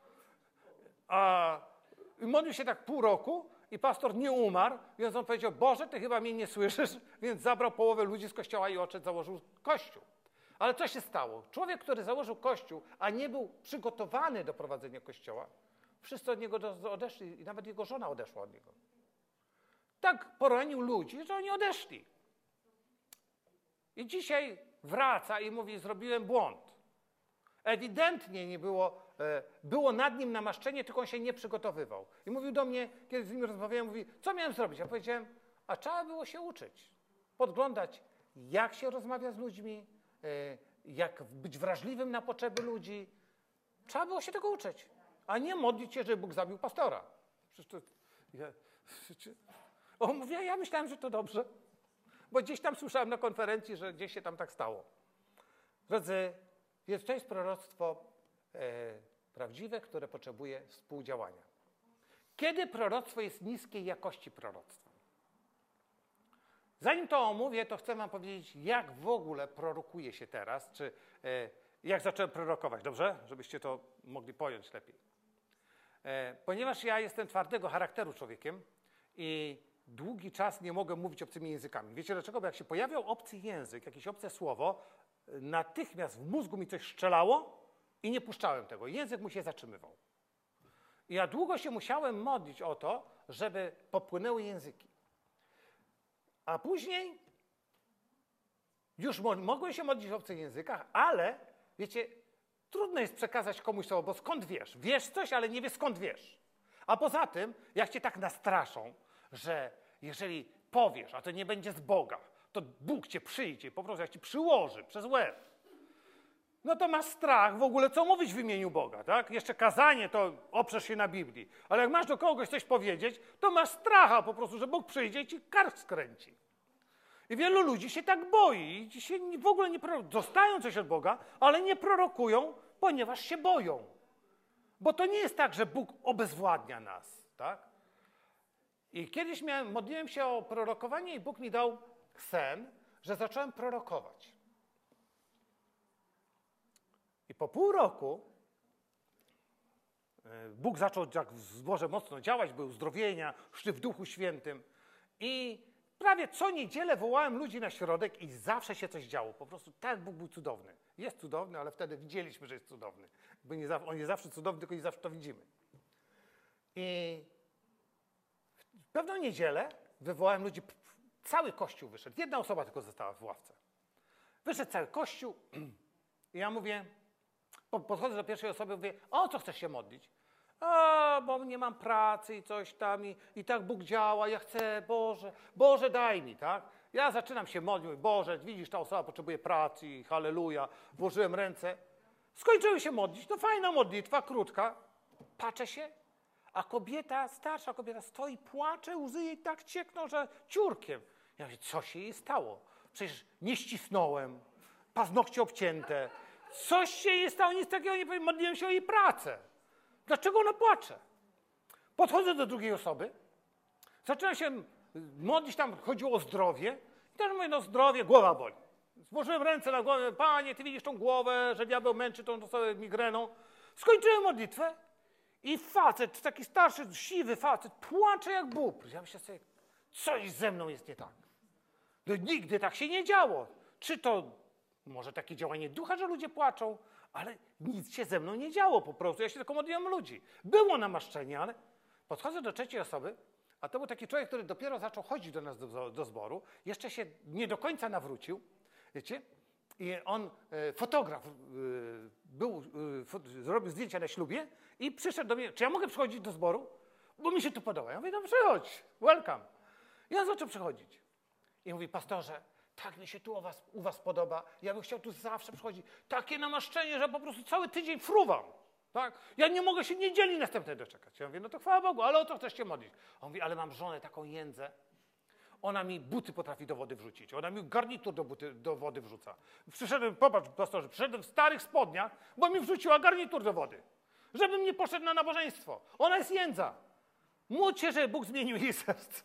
I modlił się tak pół roku i pastor nie umarł, więc on powiedział: Boże, Ty chyba mnie nie słyszysz, więc zabrał połowę ludzi z kościoła i odszedł, założył kościół. Ale co się stało? Człowiek, który założył kościół, a nie był przygotowany do prowadzenia kościoła, wszyscy od niego odeszli i nawet jego żona odeszła od niego. Tak poranił ludzi, że oni odeszli. I dzisiaj wraca i mówi: zrobiłem błąd. Ewidentnie nie było nad nim namaszczenie, tylko on się nie przygotowywał. I mówił do mnie, kiedy z nim rozmawiałem, mówi: co miałem zrobić? Ja powiedziałem: a trzeba było się uczyć. Podglądać, jak się rozmawia z ludźmi, jak być wrażliwym na potrzeby ludzi. Trzeba było się tego uczyć, a nie modlić się, żeby Bóg zabił pastora. Przecież on mówi: ja myślałem, że to dobrze, bo gdzieś tam słyszałem na konferencji, że gdzieś się tam tak stało. Drodzy, więc to jest proroctwo prawdziwe, które potrzebuje współdziałania. Kiedy proroctwo jest niskiej jakości proroctwa? Zanim to omówię, to chcę wam powiedzieć, jak w ogóle prorokuje się teraz, czy jak zacząłem prorokować, dobrze? Żebyście to mogli pojąć lepiej. Ponieważ ja jestem twardego charakteru człowiekiem i długi czas nie mogę mówić obcymi językami. Wiecie dlaczego? Bo jak się pojawiał obcy język, jakieś obce słowo, natychmiast w mózgu mi coś strzelało i nie puszczałem tego. Język mu się zatrzymywał. I ja długo się musiałem modlić o to, żeby popłynęły języki. A później już mogłem się modlić w obcych językach, ale wiecie, trudno jest przekazać komuś słowo, bo skąd wiesz? Wiesz coś, ale nie wiesz, skąd wiesz. A poza tym, jak cię tak nastraszą, że jeżeli powiesz, a to nie będzie z Boga, to Bóg cię przyjdzie, po prostu jak ci przyłoży przez łeb, no to masz strach w ogóle, co mówić w imieniu Boga, tak? Jeszcze kazanie to oprzesz się na Biblii, ale jak masz do kogoś coś powiedzieć, to masz stracha po prostu, że Bóg przyjdzie i ci kark skręci. I wielu ludzi się tak boi i się w ogóle nie dostają coś od Boga, ale nie prorokują, ponieważ się boją. Bo to nie jest tak, że Bóg obezwładnia nas, tak? I kiedyś modliłem się o prorokowanie i Bóg mi dał sen, że zacząłem prorokować. I po pół roku Bóg zaczął jak w zborze mocno działać, były uzdrowienia, szli w Duchu Świętym i prawie co niedzielę wołałem ludzi na środek i zawsze się coś działo. Po prostu tak Bóg był cudowny. Jest cudowny, ale wtedy widzieliśmy, że jest cudowny. On jest zawsze cudowny, tylko nie zawsze to widzimy. I w pewną niedzielę wywołałem ludzi, cały kościół wyszedł. Jedna osoba tylko została w ławce. Wyszedł cały kościół i ja mówię, podchodzę do pierwszej osoby i mówię: o co chcesz się modlić? Bo nie mam pracy i coś tam i tak Bóg działa, ja chcę, Boże daj mi, tak? Ja zaczynam się modlić, Boże, widzisz, ta osoba potrzebuje pracy i halleluja, włożyłem ręce. Skończyły się modlić, to fajna modlitwa, krótka. Patrzę się, a kobieta, starsza kobieta stoi, płacze, łzy jej tak ciekną, że ciurkiem. Ja mówię: co się jej stało? Przecież nie ścisnąłem, paznokcie obcięte. Coś się jej stało, nic takiego nie powiem, modliłem się o jej pracę. Dlaczego ona płacze? Podchodzę do drugiej osoby, zaczynam się modlić, tam chodziło o zdrowie. I też mówię: no zdrowie, głowa boli. Złożyłem ręce na głowę: Panie, Ty widzisz tą głowę, że diabeł męczy tą osobę migreną. Skończyłem modlitwę i facet, taki starszy, siwy facet, płacze jak bób. Ja myślę sobie, coś ze mną jest nie tak. No, nigdy tak się nie działo. Czy to może takie działanie ducha, że ludzie płaczą, ale nic się ze mną nie działo po prostu. Ja się tylko modliłem o ludzi. Było namaszczenie, ale Podchodzę do trzeciej osoby, a to był taki człowiek, który dopiero zaczął chodzić do nas do zboru, jeszcze się nie do końca nawrócił, wiecie? I on, fotograf, zrobił zdjęcia na ślubie i przyszedł do mnie, czy ja mogę przychodzić do zboru? Bo mi się tu podoba. Ja mówię, no przychodź, welcome. I on zaczął przychodzić. I mówi, pastorze, tak mi się tu u was podoba, ja bym chciał tu zawsze przychodzić. Takie namaszczenie, że po prostu cały tydzień fruwam. Tak? Ja nie mogę się niedzieli następnej doczekać. Ja mówię, no to chwała Bogu, ale o to chcesz się modlić. On mówi, ale mam żonę taką jędzę. Ona mi buty potrafi do wody wrzucić. Ona mi garnitur do wody wrzuca. Przyszedłem, popatrz, pastorze, przyszedłem w starych spodniach, bo mi wrzuciła garnitur do wody. Żebym nie poszedł na nabożeństwo. Ona jest jędza. Módl się, że Bóg zmienił jej serce.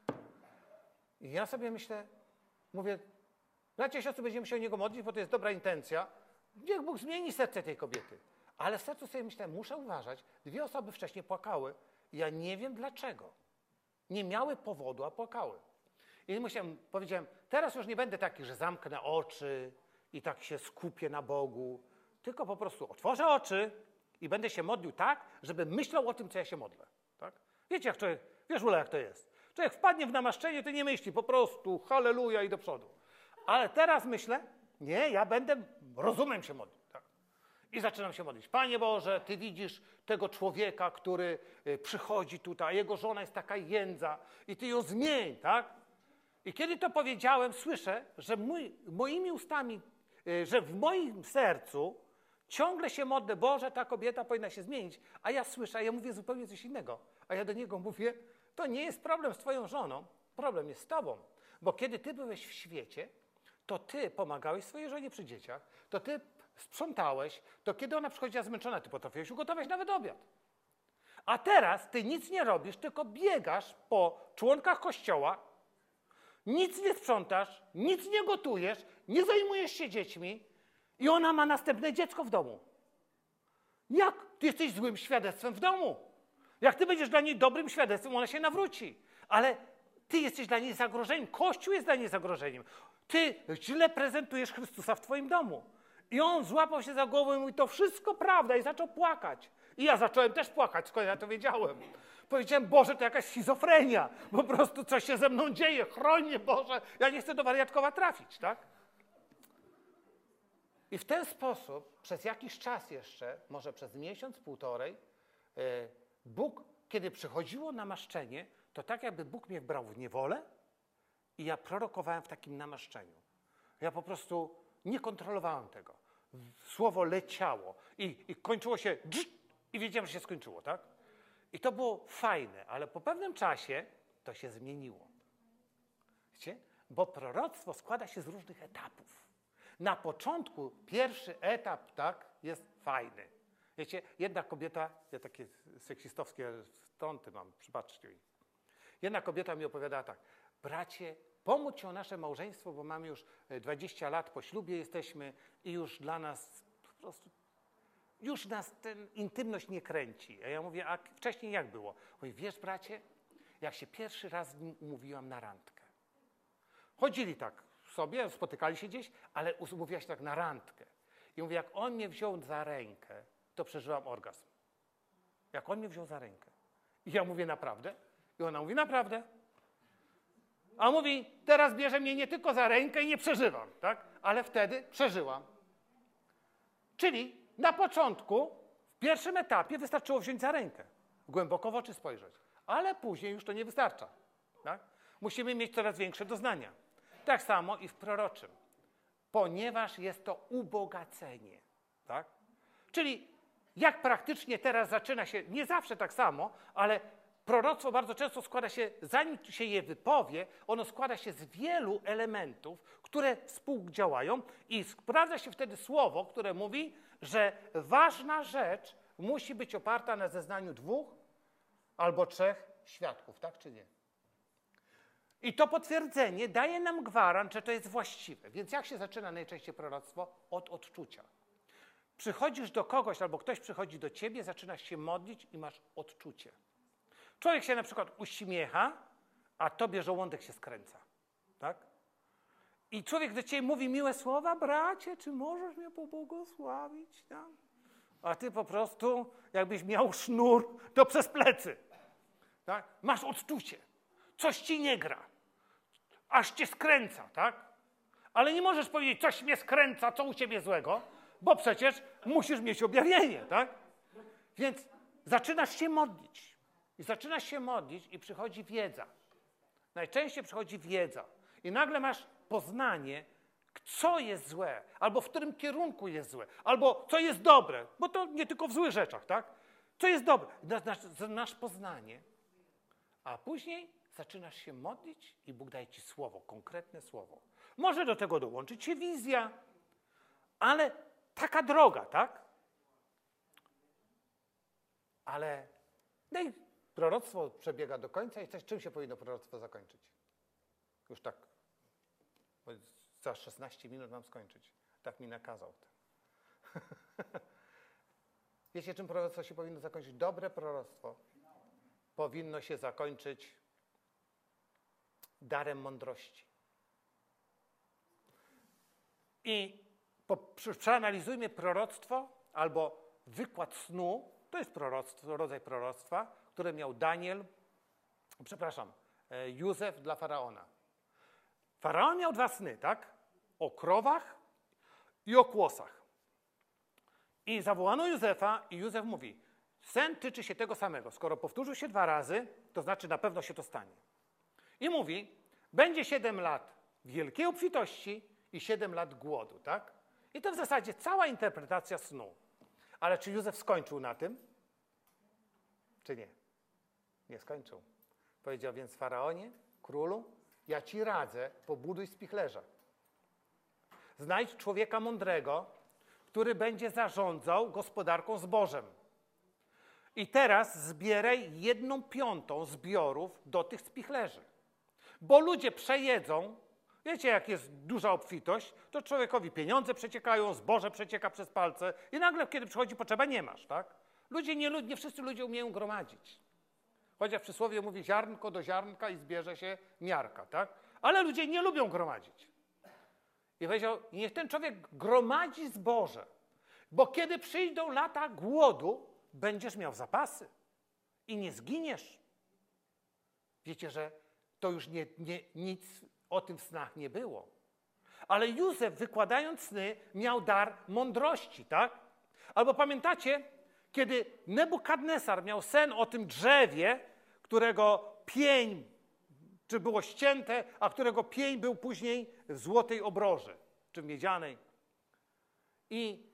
I ja sobie myślę, mówię, bracia i siostry, będziemy się o niego modlić, bo to jest dobra intencja. Niech Bóg zmieni serce tej kobiety. Ale w sercu sobie myślę, muszę uważać. 2 osoby wcześniej płakały. Ja nie wiem dlaczego. Nie miały powodu, a płakały. I powiedziałem, teraz już nie będę taki, że zamknę oczy i tak się skupię na Bogu, tylko po prostu otworzę oczy i będę się modlił tak, żeby myślał o tym, co ja się modlę. Tak? Wiecie, jak człowiek, wiesz, Ula, jak to jest. Człowiek wpadnie w namaszczenie, to nie myśli, po prostu halleluja i do przodu. Ale teraz myślę, nie, ja będę rozumem się modlił. Tak? I zaczynam się modlić. Panie Boże, Ty widzisz tego człowieka, który przychodzi tutaj, jego żona jest taka jędza i Ty ją zmień, tak? I kiedy to powiedziałem, słyszę, że moimi ustami, że w moim sercu ciągle się modlę, Boże, ta kobieta powinna się zmienić, a ja słyszę, a ja mówię zupełnie coś innego. A ja do niego mówię, to nie jest problem z twoją żoną, problem jest z tobą. Bo kiedy ty byłeś w świecie, to ty pomagałeś swojej żonie przy dzieciach, to ty sprzątałeś, to kiedy ona przychodziła zmęczona, ty potrafiłeś ugotować nawet obiad. A teraz ty nic nie robisz, tylko biegasz po członkach kościoła, nic nie sprzątasz, nic nie gotujesz, nie zajmujesz się dziećmi i ona ma następne dziecko w domu. Jak? Ty jesteś złym świadectwem w domu. Jak ty będziesz dla niej dobrym świadectwem, ona się nawróci. Ale ty jesteś dla niej zagrożeniem. Kościół jest dla niej zagrożeniem. Ty źle prezentujesz Chrystusa w twoim domu. I on złapał się za głowę i mówi, to wszystko prawda, i zaczął płakać. I ja zacząłem też płakać, skoro ja to wiedziałem. Powiedziałem, Boże, to jakaś schizofrenia. Po prostu coś się ze mną dzieje. Chroń mnie, Boże. Ja nie chcę do wariatkowa trafić, tak? I w ten sposób przez jakiś czas jeszcze, może przez miesiąc, półtorej, Bóg, kiedy przychodziło namaszczenie, to tak jakby Bóg mnie brał w niewolę i ja prorokowałem w takim namaszczeniu. Ja po prostu nie kontrolowałem tego. Słowo leciało i kończyło się i wiedziałem, że się skończyło, tak? I to było fajne, ale po pewnym czasie to się zmieniło. Wiecie? Bo proroctwo składa się z różnych etapów. Na początku pierwszy etap, tak, jest fajny. Wiecie, jedna kobieta, ja takie seksistowskie stąty mam, przypatrzcie mi. Jedna kobieta mi opowiadała tak, bracie, pomóc ci o nasze małżeństwo, bo mamy już 20 lat, po ślubie jesteśmy i już dla nas po prostu, już nas ten intymność nie kręci. A ja mówię, a wcześniej jak było? Mówi, wiesz bracie, jak się pierwszy raz z nim umówiłam na randkę. Chodzili tak sobie, spotykali się gdzieś, ale umówiła się tak na randkę. I mówię, jak on mnie wziął za rękę, to przeżyłam orgazm. Jak on mnie wziął za rękę. I ja mówię, naprawdę? I ona mówi, naprawdę. A mówi, teraz bierze mnie nie tylko za rękę i nie przeżywam, tak? Ale wtedy przeżyłam. Czyli na początku, w pierwszym etapie wystarczyło wziąć za rękę. Głęboko w oczy spojrzeć. Ale później już to nie wystarcza. Tak? Musimy mieć coraz większe doznania. Tak samo i w proroczym. Ponieważ jest to ubogacenie. Tak? Czyli jak praktycznie teraz zaczyna się, nie zawsze tak samo, ale proroctwo bardzo często składa się, zanim się je wypowie, ono składa się z wielu elementów, które współdziałają i sprawdza się wtedy słowo, które mówi, że ważna rzecz musi być oparta na zeznaniu 2 albo 3 świadków, tak czy nie? I to potwierdzenie daje nam gwarant, że to jest właściwe. Więc jak się zaczyna najczęściej proroctwo? Od odczucia. Przychodzisz do kogoś albo ktoś przychodzi do ciebie, zaczynasz się modlić i masz odczucie. Człowiek się na przykład uśmiecha, a tobie żołądek się skręca. Tak? I człowiek do ciebie mówi miłe słowa, bracie, czy możesz mnie pobłogosławić? Tak? A ty po prostu, jakbyś miał sznur, to przez plecy. tak? Masz odczucie, coś ci nie gra, aż cię skręca, tak? Ale nie możesz powiedzieć, coś mnie skręca, co u ciebie złego, bo przecież musisz mieć objawienie, tak? Więc zaczynasz się modlić. I zaczynasz się modlić i przychodzi wiedza. Najczęściej przychodzi wiedza. I nagle masz poznanie, co jest złe, albo w którym kierunku jest złe, albo co jest dobre, bo to nie tylko w złych rzeczach, tak? Co jest dobre. Masz poznanie, a później zaczynasz się modlić i Bóg daje ci słowo, konkretne słowo. Może do tego dołączyć się wizja, ale taka droga, tak? Ale no i proroctwo przebiega do końca i czym się powinno proroctwo zakończyć? Już tak, bo za 16 minut mam skończyć. Tak mi nakazał. Wiecie, czym proroctwo się powinno zakończyć? Dobre proroctwo powinno się zakończyć darem mądrości. I przeanalizujmy proroctwo albo wykład snu. To jest proroctwo, rodzaj proroctwa, które miał Józef dla Faraona. Faraon miał 2 sny, tak? O krowach i o kłosach. I zawołano Józefa i Józef mówi, sen tyczy się tego samego. Skoro powtórzył się 2 razy, to znaczy na pewno się to stanie. I mówi, będzie 7 lat wielkiej obfitości i 7 lat głodu, tak? I to w zasadzie cała interpretacja snu. Ale czy Józef skończył na tym? Czy nie? Nie skończył. Powiedział więc Faraonie, królu, ja ci radzę, pobuduj spichlerza. Znajdź człowieka mądrego, który będzie zarządzał gospodarką zbożem. I teraz zbieraj 1/5 zbiorów do tych spichlerzy. Bo ludzie przejedzą, wiecie jak jest duża obfitość, to człowiekowi pieniądze przeciekają, zboże przecieka przez palce i nagle kiedy przychodzi potrzeba nie masz, tak? Nie wszyscy ludzie umieją gromadzić. Chociaż przysłowie mówi ziarnko do ziarnka i zbierze się miarka, tak? Ale ludzie nie lubią gromadzić. I powiedział, niech ten człowiek gromadzi zboże, bo kiedy przyjdą lata głodu, będziesz miał zapasy i nie zginiesz. Wiecie, że to już nic o tym w snach nie było. Ale Józef, wykładając sny, miał dar mądrości, tak? Albo pamiętacie, kiedy Nebukadnesar miał sen o tym drzewie, którego pień, czy było ścięte, a którego pień był później w złotej obroży, czy w miedzianej. I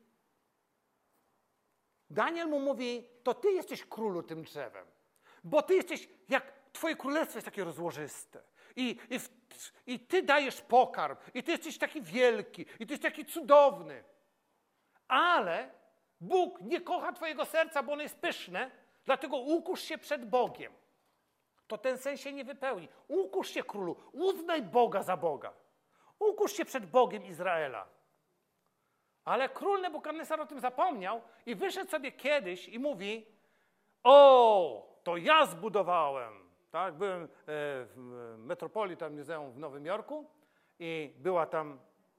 Daniel mu mówi, to ty jesteś królu tym drzewem, bo ty jesteś, jak twoje królestwo jest takie rozłożyste. I ty dajesz pokarm, i ty jesteś taki wielki, i ty jesteś taki cudowny. Ale Bóg nie kocha twojego serca, bo ono jest pyszne, dlatego ukusz się przed Bogiem. To ten sen się nie wypełni. Ukusz się, królu, uznaj Boga za Boga. Ukusz się przed Bogiem Izraela. Ale król Nebukadnesar o tym zapomniał i wyszedł sobie kiedyś i mówi, o, to ja zbudowałem. Tak, byłem w Metropolitan Museum w Nowym Jorku i była tam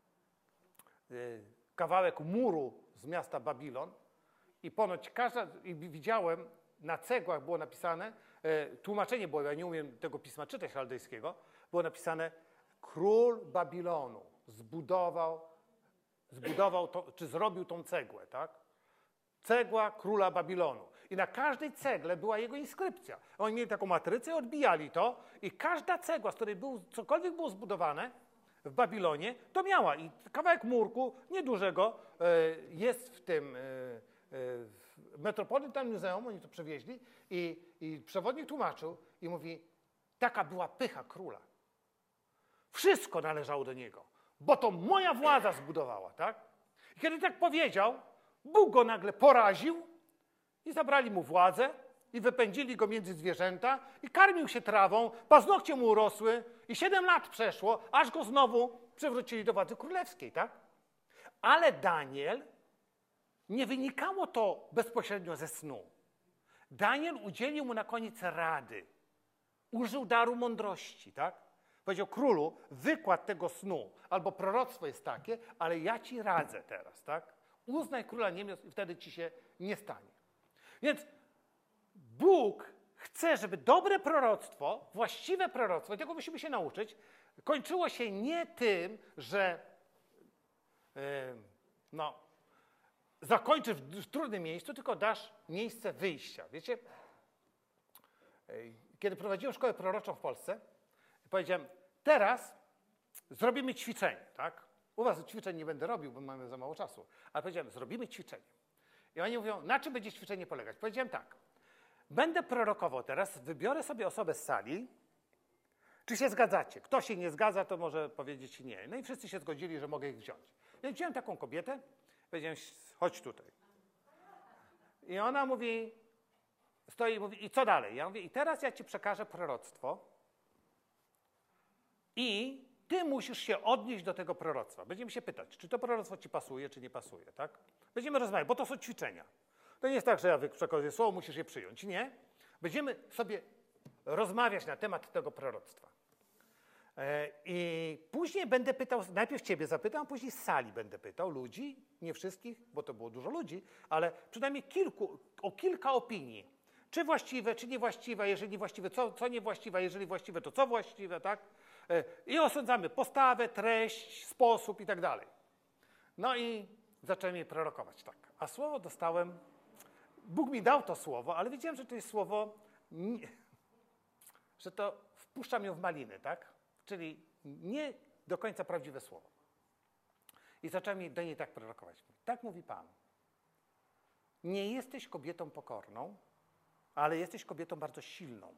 kawałek muru z miasta Babilon i ponoć widziałem, na cegłach było napisane, tłumaczenie było, ja nie umiem tego pisma czytać chaldejskiego, było napisane król Babilonu zbudował to, czy zrobił tą cegłę, tak? Cegła króla Babilonu. I na każdej cegle była jego inskrypcja. Oni mieli taką matrycę, odbijali to i każda cegła, z której cokolwiek było zbudowane w Babilonie, to miała. I kawałek murku, niedużego, jest w tym w Metropolitan Museum, oni to przewieźli i przewodnik tłumaczył i mówi, taka była pycha króla. Wszystko należało do niego, bo to moja władza zbudowała, tak? I kiedy tak powiedział, Bóg go nagle poraził i zabrali mu władzę i wypędzili go między zwierzęta i karmił się trawą, paznokcie mu urosły i 7 lat przeszło, aż go znowu przywrócili do władzy królewskiej, tak? Ale Daniel, nie wynikało to bezpośrednio ze snu. Daniel udzielił mu na koniec rady. Użył daru mądrości, tak? Powiedział, królu, wykład tego snu albo proroctwo jest takie, ale ja ci radzę teraz, tak? Uznaj króla Niemiec i wtedy ci się nie stanie. Więc Bóg Chcę, żeby dobre proroctwo, właściwe proroctwo, tego musimy się nauczyć, kończyło się nie tym, że zakończysz w trudnym miejscu, tylko dasz miejsce wyjścia. Wiecie, kiedy prowadziłem szkołę proroczą w Polsce, powiedziałem, teraz zrobimy ćwiczenie, tak? U was ćwiczeń nie będę robił, bo mamy za mało czasu, ale powiedziałem, zrobimy ćwiczenie. I oni mówią, na czym będzie ćwiczenie polegać? Powiedziałem tak, będę prorokował teraz, wybiorę sobie osobę z sali, czy się zgadzacie? Kto się nie zgadza, to może powiedzieć nie. No i wszyscy się zgodzili, że mogę ich wziąć. Więc wziąłem taką kobietę, powiedziałem, chodź tutaj. I ona mówi, stoi i mówi, i co dalej? Ja mówię, i teraz ja ci przekażę proroctwo i ty musisz się odnieść do tego proroctwa. Będziemy się pytać, czy to proroctwo ci pasuje, czy nie pasuje, tak? Będziemy rozmawiać, bo to są ćwiczenia. To nie jest tak, że ja przekazuję słowo, musisz je przyjąć. Nie. Będziemy sobie rozmawiać na temat tego proroctwa. I później będę pytał, najpierw ciebie zapytam, a później z sali będę pytał ludzi, nie wszystkich, bo to było dużo ludzi, ale przynajmniej o kilka opinii. Czy właściwe, czy niewłaściwe, jeżeli niewłaściwe, co niewłaściwe, jeżeli właściwe, to co właściwe, tak? I osądzamy postawę, treść, sposób i tak dalej. No i zacząłem jej prorokować tak. A słowo dostałem, Bóg mi dał to słowo, ale wiedziałem, że to jest słowo, że to wpuszczam ją w maliny, tak? Czyli nie do końca prawdziwe słowo. I zacząłem do niej tak prorokować. Tak mówi Pan. Nie jesteś kobietą pokorną, ale jesteś kobietą bardzo silną.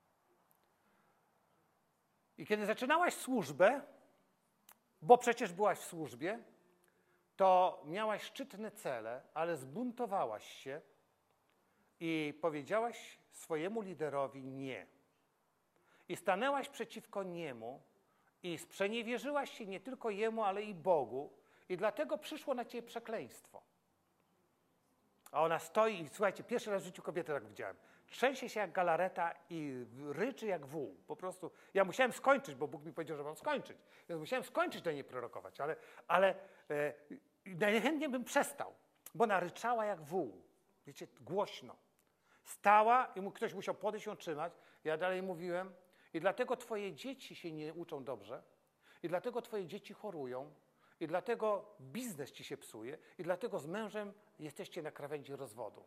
I kiedy zaczynałaś służbę, bo przecież byłaś w służbie, to miałaś szczytne cele, ale zbuntowałaś się i powiedziałaś swojemu liderowi nie. I stanęłaś przeciwko niemu i sprzeniewierzyłaś się nie tylko jemu, ale i Bogu i dlatego przyszło na ciebie przekleństwo. A ona stoi i słuchajcie, pierwszy raz w życiu kobietę tak widziałem. Trzęsie się jak galareta i ryczy jak wół. Po prostu ja musiałem skończyć, bo Bóg mi powiedział, że mam skończyć. Więc musiałem skończyć do niej prorokować, ale najchętniej bym przestał, bo ona ryczała jak wół. Wiecie, głośno. Stała i ktoś musiał podejść ją trzymać. Ja dalej mówiłem i dlatego twoje dzieci się nie uczą dobrze i dlatego twoje dzieci chorują i dlatego biznes ci się psuje i dlatego z mężem jesteście na krawędzi rozwodu.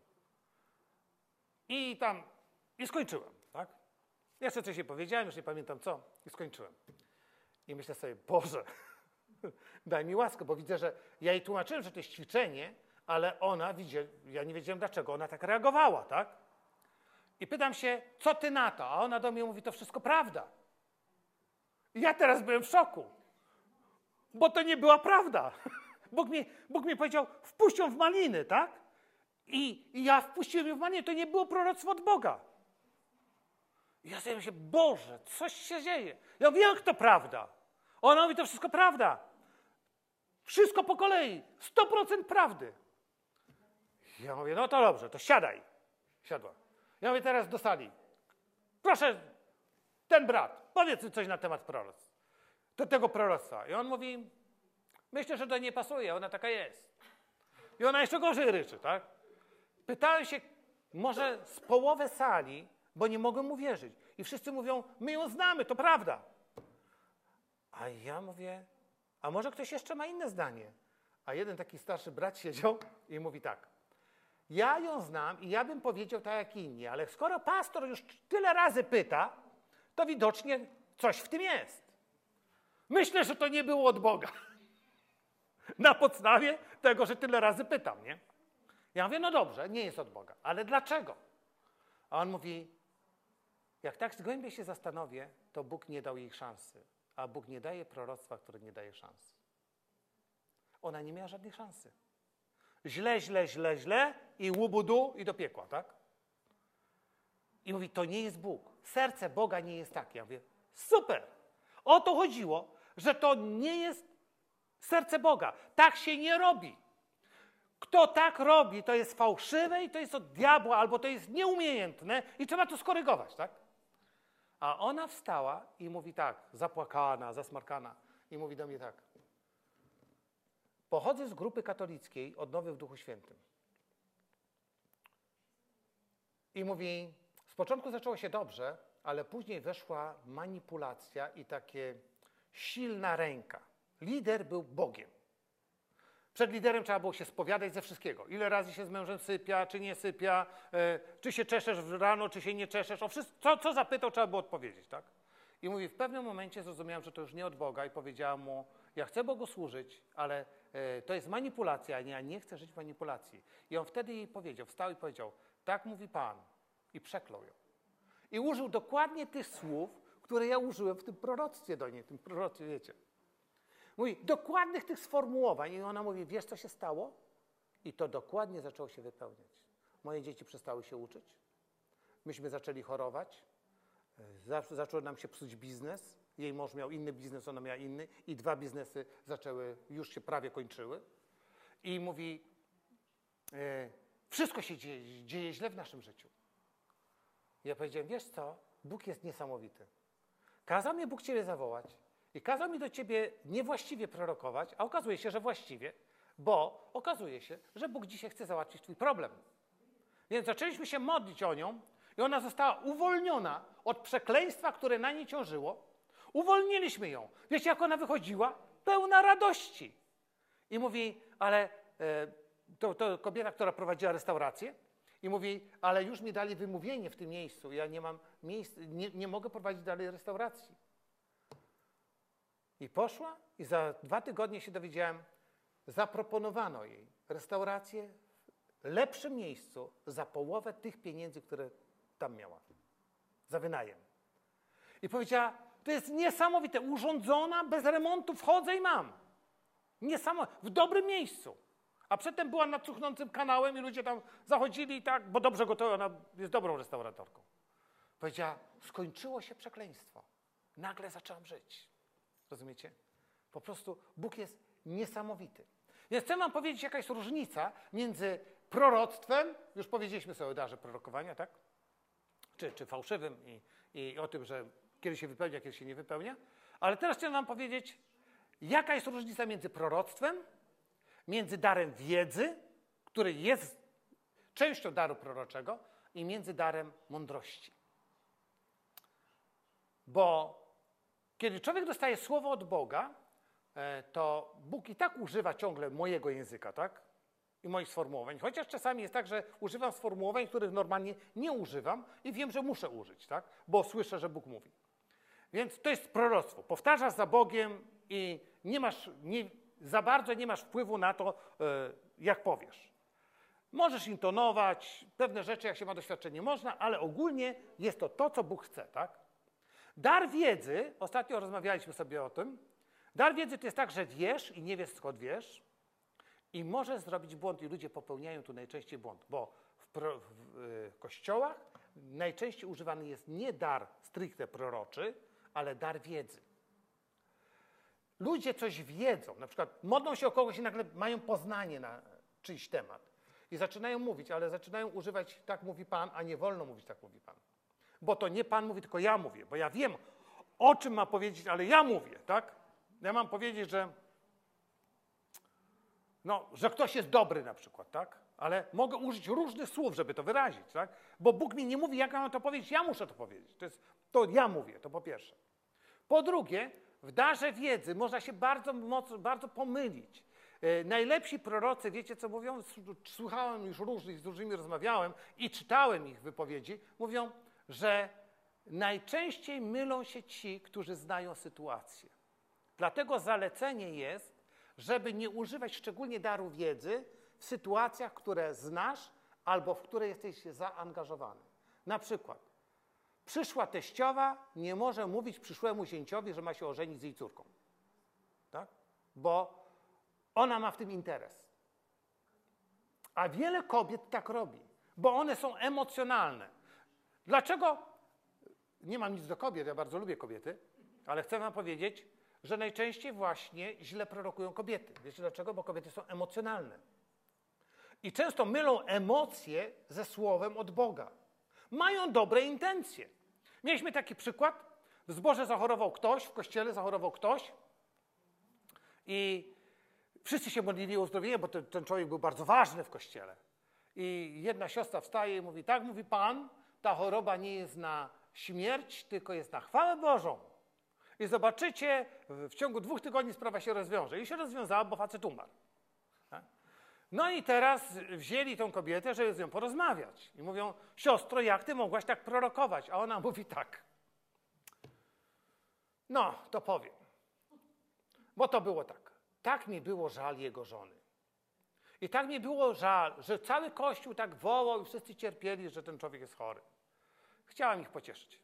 I skończyłem, tak? Jeszcze coś jej powiedziałem, już nie pamiętam co, i skończyłem. I myślę sobie, Boże, daj mi łaskę, bo widzę, że ja jej tłumaczyłem, że to jest ćwiczenie, ale ona, ja nie wiedziałem dlaczego, ona tak reagowała, tak? I pytam się, co ty na to? A ona do mnie mówi, to wszystko prawda. I ja teraz byłem w szoku, bo to nie była prawda. Bóg mi powiedział, wpuść ją w maliny, tak? I ja wpuściłem ją w maliny, to nie było proroctwo od Boga. I ja sobie myślę, Boże, coś się dzieje. Ja mówię, jak to prawda? Ona mówi, to wszystko prawda. Wszystko po kolei, 100% prawdy. Ja mówię, no to dobrze, to siadaj. Siadła. Ja mówię teraz do sali. Proszę, ten brat, powiedz mi coś na temat proroctw. Do tego proroctwa. I on mówi, myślę, że to nie pasuje, ona taka jest. I ona jeszcze gorzej ryczy, tak? Pytałem się, może z połowy sali, bo nie mogłem mu wierzyć. I wszyscy mówią, my ją znamy, to prawda. A ja mówię, a może ktoś jeszcze ma inne zdanie? A jeden taki starszy brat siedział i mówi tak. Ja ją znam i ja bym powiedział tak jak inni, ale skoro pastor już tyle razy pyta, to widocznie coś w tym jest. Myślę, że to nie było od Boga. Na podstawie tego, że tyle razy pytam, nie? Ja mówię, no dobrze, nie jest od Boga, ale dlaczego? A on mówi, jak tak głębiej się zastanowię, to Bóg nie dał jej szansy, a Bóg nie daje proroctwa, które nie daje szans. Ona nie miała żadnej szansy. Źle i łubudu i do piekła, tak? I mówi, to nie jest Bóg. Serce Boga nie jest takie. Ja mówię, super. O to chodziło, że to nie jest serce Boga. Tak się nie robi. Kto tak robi, to jest fałszywe i to jest od diabła, albo to jest nieumiejętne i trzeba to skorygować, tak? A ona wstała i mówi tak, zapłakana, zasmarkana i mówi do mnie tak. Pochodzę z grupy katolickiej Odnowy w Duchu Świętym. I mówi, Z początku zaczęło się dobrze, ale później weszła manipulacja i takie silna ręka. Lider był Bogiem. Przed liderem trzeba było się spowiadać ze wszystkiego. Ile razy się z mężem sypia, czy nie sypia, czy się czeszesz rano, czy się nie czeszesz. O wszystko, co zapytał, trzeba było odpowiedzieć, tak? I mówi, w pewnym momencie zrozumiałem, że to już nie od Boga i powiedziałam mu, ja chcę Bogu służyć, ale to jest manipulacja, ja nie chcę żyć w manipulacji. I on wtedy jej powiedział, wstał i powiedział, tak mówi Pan. I przeklął ją. I użył dokładnie tych słów, które ja użyłem w tym proroctwie do niej, tym proroctwie, wiecie. Mówi, dokładnych tych sformułowań. I ona mówi, wiesz co się stało? I to dokładnie zaczęło się wypełniać. Moje dzieci przestały się uczyć. Myśmy zaczęli chorować. Zaczął nam się psuć biznes. Jej mąż miał inny biznes, ona miała inny. I 2 biznesy już się prawie kończyły. I mówi, wszystko się dzieje źle w naszym życiu. Ja powiedziałem, wiesz co? Bóg jest niesamowity. Kazał mnie Bóg ciebie zawołać. I kazał mi do ciebie niewłaściwie prorokować, a okazuje się, że właściwie, bo okazuje się, że Bóg dzisiaj chce załatwić twój problem. Więc zaczęliśmy się modlić o nią i ona została uwolniona od przekleństwa, które na niej ciążyło. Uwolniliśmy ją. Wiecie, jak ona wychodziła? Pełna radości. I mówi, ale to kobieta, która prowadziła restaurację, i mówi, ale już mi dali wymówienie w tym miejscu. Ja nie mam miejsca, nie mogę prowadzić dalej restauracji. I poszła i za 2 tygodnie się dowiedziałem, zaproponowano jej restaurację w lepszym miejscu za połowę tych pieniędzy, które tam miała. Za wynajem. I powiedziała, to jest niesamowite, urządzona, bez remontu, wchodzę i mam. Niesamowite, w dobrym miejscu. A przedtem była nad cuchnącym kanałem i ludzie tam zachodzili i tak, bo dobrze gotuje, ona jest dobrą restauratorką. Powiedziała, skończyło się przekleństwo. Nagle zaczęłam żyć. Rozumiecie? Po prostu Bóg jest niesamowity. Więc chcę wam powiedzieć, jaka jest różnica między proroctwem, już powiedzieliśmy sobie o darze prorokowania, tak? Czy fałszywym i o tym, że kiedy się wypełnia, kiedy się nie wypełnia. Ale teraz chcę wam powiedzieć, jaka jest różnica między proroctwem, między darem wiedzy, który jest częścią daru proroczego, i między darem mądrości. Bo kiedy człowiek dostaje słowo od Boga, to Bóg i tak używa ciągle mojego języka, tak? I moich sformułowań. Chociaż czasami jest tak, że używam sformułowań, których normalnie nie używam i wiem, że muszę użyć, tak? Bo słyszę, że Bóg mówi. Więc to jest proroctwo. Powtarzasz za Bogiem i za bardzo nie masz wpływu na to, jak powiesz. Możesz intonować, pewne rzeczy, jak się ma doświadczenie, można, ale ogólnie jest to, co Bóg chce, tak? Dar wiedzy, ostatnio rozmawialiśmy sobie o tym, dar wiedzy to jest tak, że wiesz i nie wiesz, skąd wiesz i możesz zrobić błąd i ludzie popełniają tu najczęściej błąd, bo w kościołach najczęściej używany jest nie dar stricte proroczy, ale dar wiedzy. Ludzie coś wiedzą, na przykład modlą się o kogoś i nagle mają poznanie na czyjś temat i zaczynają mówić, ale zaczynają używać tak mówi Pan, a nie wolno mówić tak mówi Pan. Bo to nie Pan mówi, tylko ja mówię, bo ja wiem, o czym ma powiedzieć, ale ja mówię, tak? Ja mam powiedzieć, że ktoś jest dobry na przykład, tak? Ale mogę użyć różnych słów, żeby to wyrazić, tak? Bo Bóg mi nie mówi, jak ja mam to powiedzieć, ja muszę to powiedzieć. To ja mówię, to po pierwsze. Po drugie, w darze wiedzy można się bardzo pomylić. Najlepsi prorocy, wiecie co mówią? Słuchałem już różnych, z różnymi rozmawiałem i czytałem ich wypowiedzi. Mówią, że najczęściej mylą się ci, którzy znają sytuację. Dlatego zalecenie jest, żeby nie używać szczególnie daru wiedzy w sytuacjach, które znasz albo w które jesteś zaangażowany. Na przykład przyszła teściowa nie może mówić przyszłemu zięciowi, że ma się ożenić z jej córką. Tak? Bo ona ma w tym interes. A wiele kobiet tak robi, bo one są emocjonalne. Dlaczego? Nie mam nic do kobiet, ja bardzo lubię kobiety, ale chcę wam powiedzieć, że najczęściej właśnie źle prorokują kobiety. Wiecie dlaczego? Bo kobiety są emocjonalne. I często mylą emocje ze słowem od Boga. Mają dobre intencje. Mieliśmy taki przykład. W zborze zachorował ktoś, w kościele zachorował ktoś i wszyscy się modlili o uzdrowienie, bo ten człowiek był bardzo ważny w kościele. I jedna siostra wstaje i mówi, tak mówi Pan, ta choroba nie jest na śmierć, tylko jest na chwałę Bożą. I zobaczycie, w ciągu 2 tygodni sprawa się rozwiąże. I się rozwiązała, bo facet umarł. Tak? No i teraz wzięli tą kobietę, żeby z nią porozmawiać. I mówią, siostro, jak ty mogłaś tak prorokować? A ona mówi tak. No, to powiem. Bo to było tak. Tak mi było żal jego żony. I tak mi było żal, że cały Kościół tak wołał i wszyscy cierpieli, że ten człowiek jest chory. Chciałam ich pocieszyć.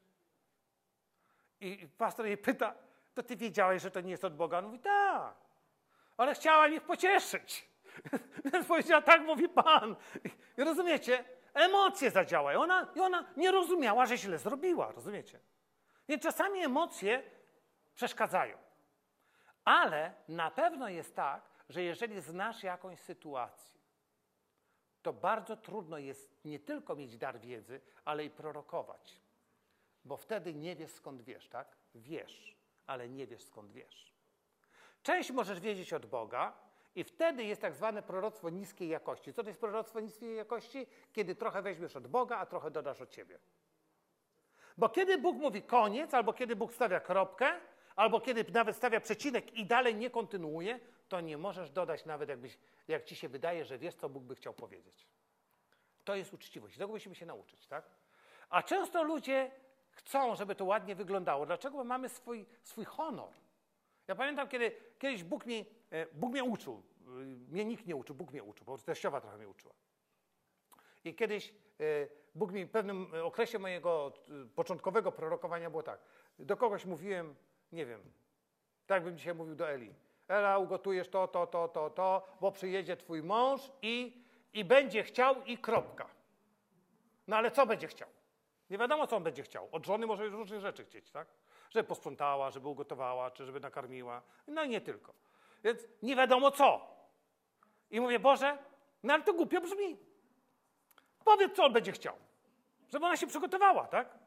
I pastor jej pyta, to ty wiedziałeś, że to nie jest od Boga? On mówi, tak, ale chciałam ich pocieszyć. Więc powiedziała, tak mówi Pan. I rozumiecie? Emocje zadziałają. Ona nie rozumiała, że źle zrobiła. Rozumiecie? Więc czasami emocje przeszkadzają. Ale na pewno jest tak, że jeżeli znasz jakąś sytuację, to bardzo trudno jest nie tylko mieć dar wiedzy, ale i prorokować. Bo wtedy nie wiesz, skąd wiesz, tak? Wiesz, ale nie wiesz, skąd wiesz. Część możesz wiedzieć od Boga i wtedy jest tak zwane proroctwo niskiej jakości. Co to jest proroctwo niskiej jakości? Kiedy trochę weźmiesz od Boga, a trochę dodasz od ciebie. Bo kiedy Bóg mówi koniec, albo kiedy Bóg stawia kropkę, albo kiedy nawet stawia przecinek i dalej nie kontynuuje, to nie możesz dodać nawet jak ci się wydaje, że wiesz, co Bóg by chciał powiedzieć. To jest uczciwość. Tego musimy się nauczyć, tak? A często ludzie chcą, żeby to ładnie wyglądało. Dlaczego? Bo mamy swój honor. Ja pamiętam, kiedy kiedyś Bóg mnie uczył. Mnie nikt nie uczył, Bóg mnie uczył, bo teściowa trochę mnie uczyła. I kiedyś Bóg mi w pewnym okresie mojego początkowego prorokowania było tak. Do kogoś mówiłem, nie wiem, tak bym dzisiaj mówił do Eli. Ela, ugotujesz to, bo przyjedzie twój mąż i będzie chciał i kropka. No ale co będzie chciał? Nie wiadomo, co on będzie chciał. Od żony może różnych rzeczy chcieć, tak? Żeby posprzątała, żeby ugotowała, czy żeby nakarmiła. No i nie tylko. Więc nie wiadomo co. I mówię, Boże, no ale to głupio brzmi. Powiedz, co on będzie chciał. Żeby ona się przygotowała, tak?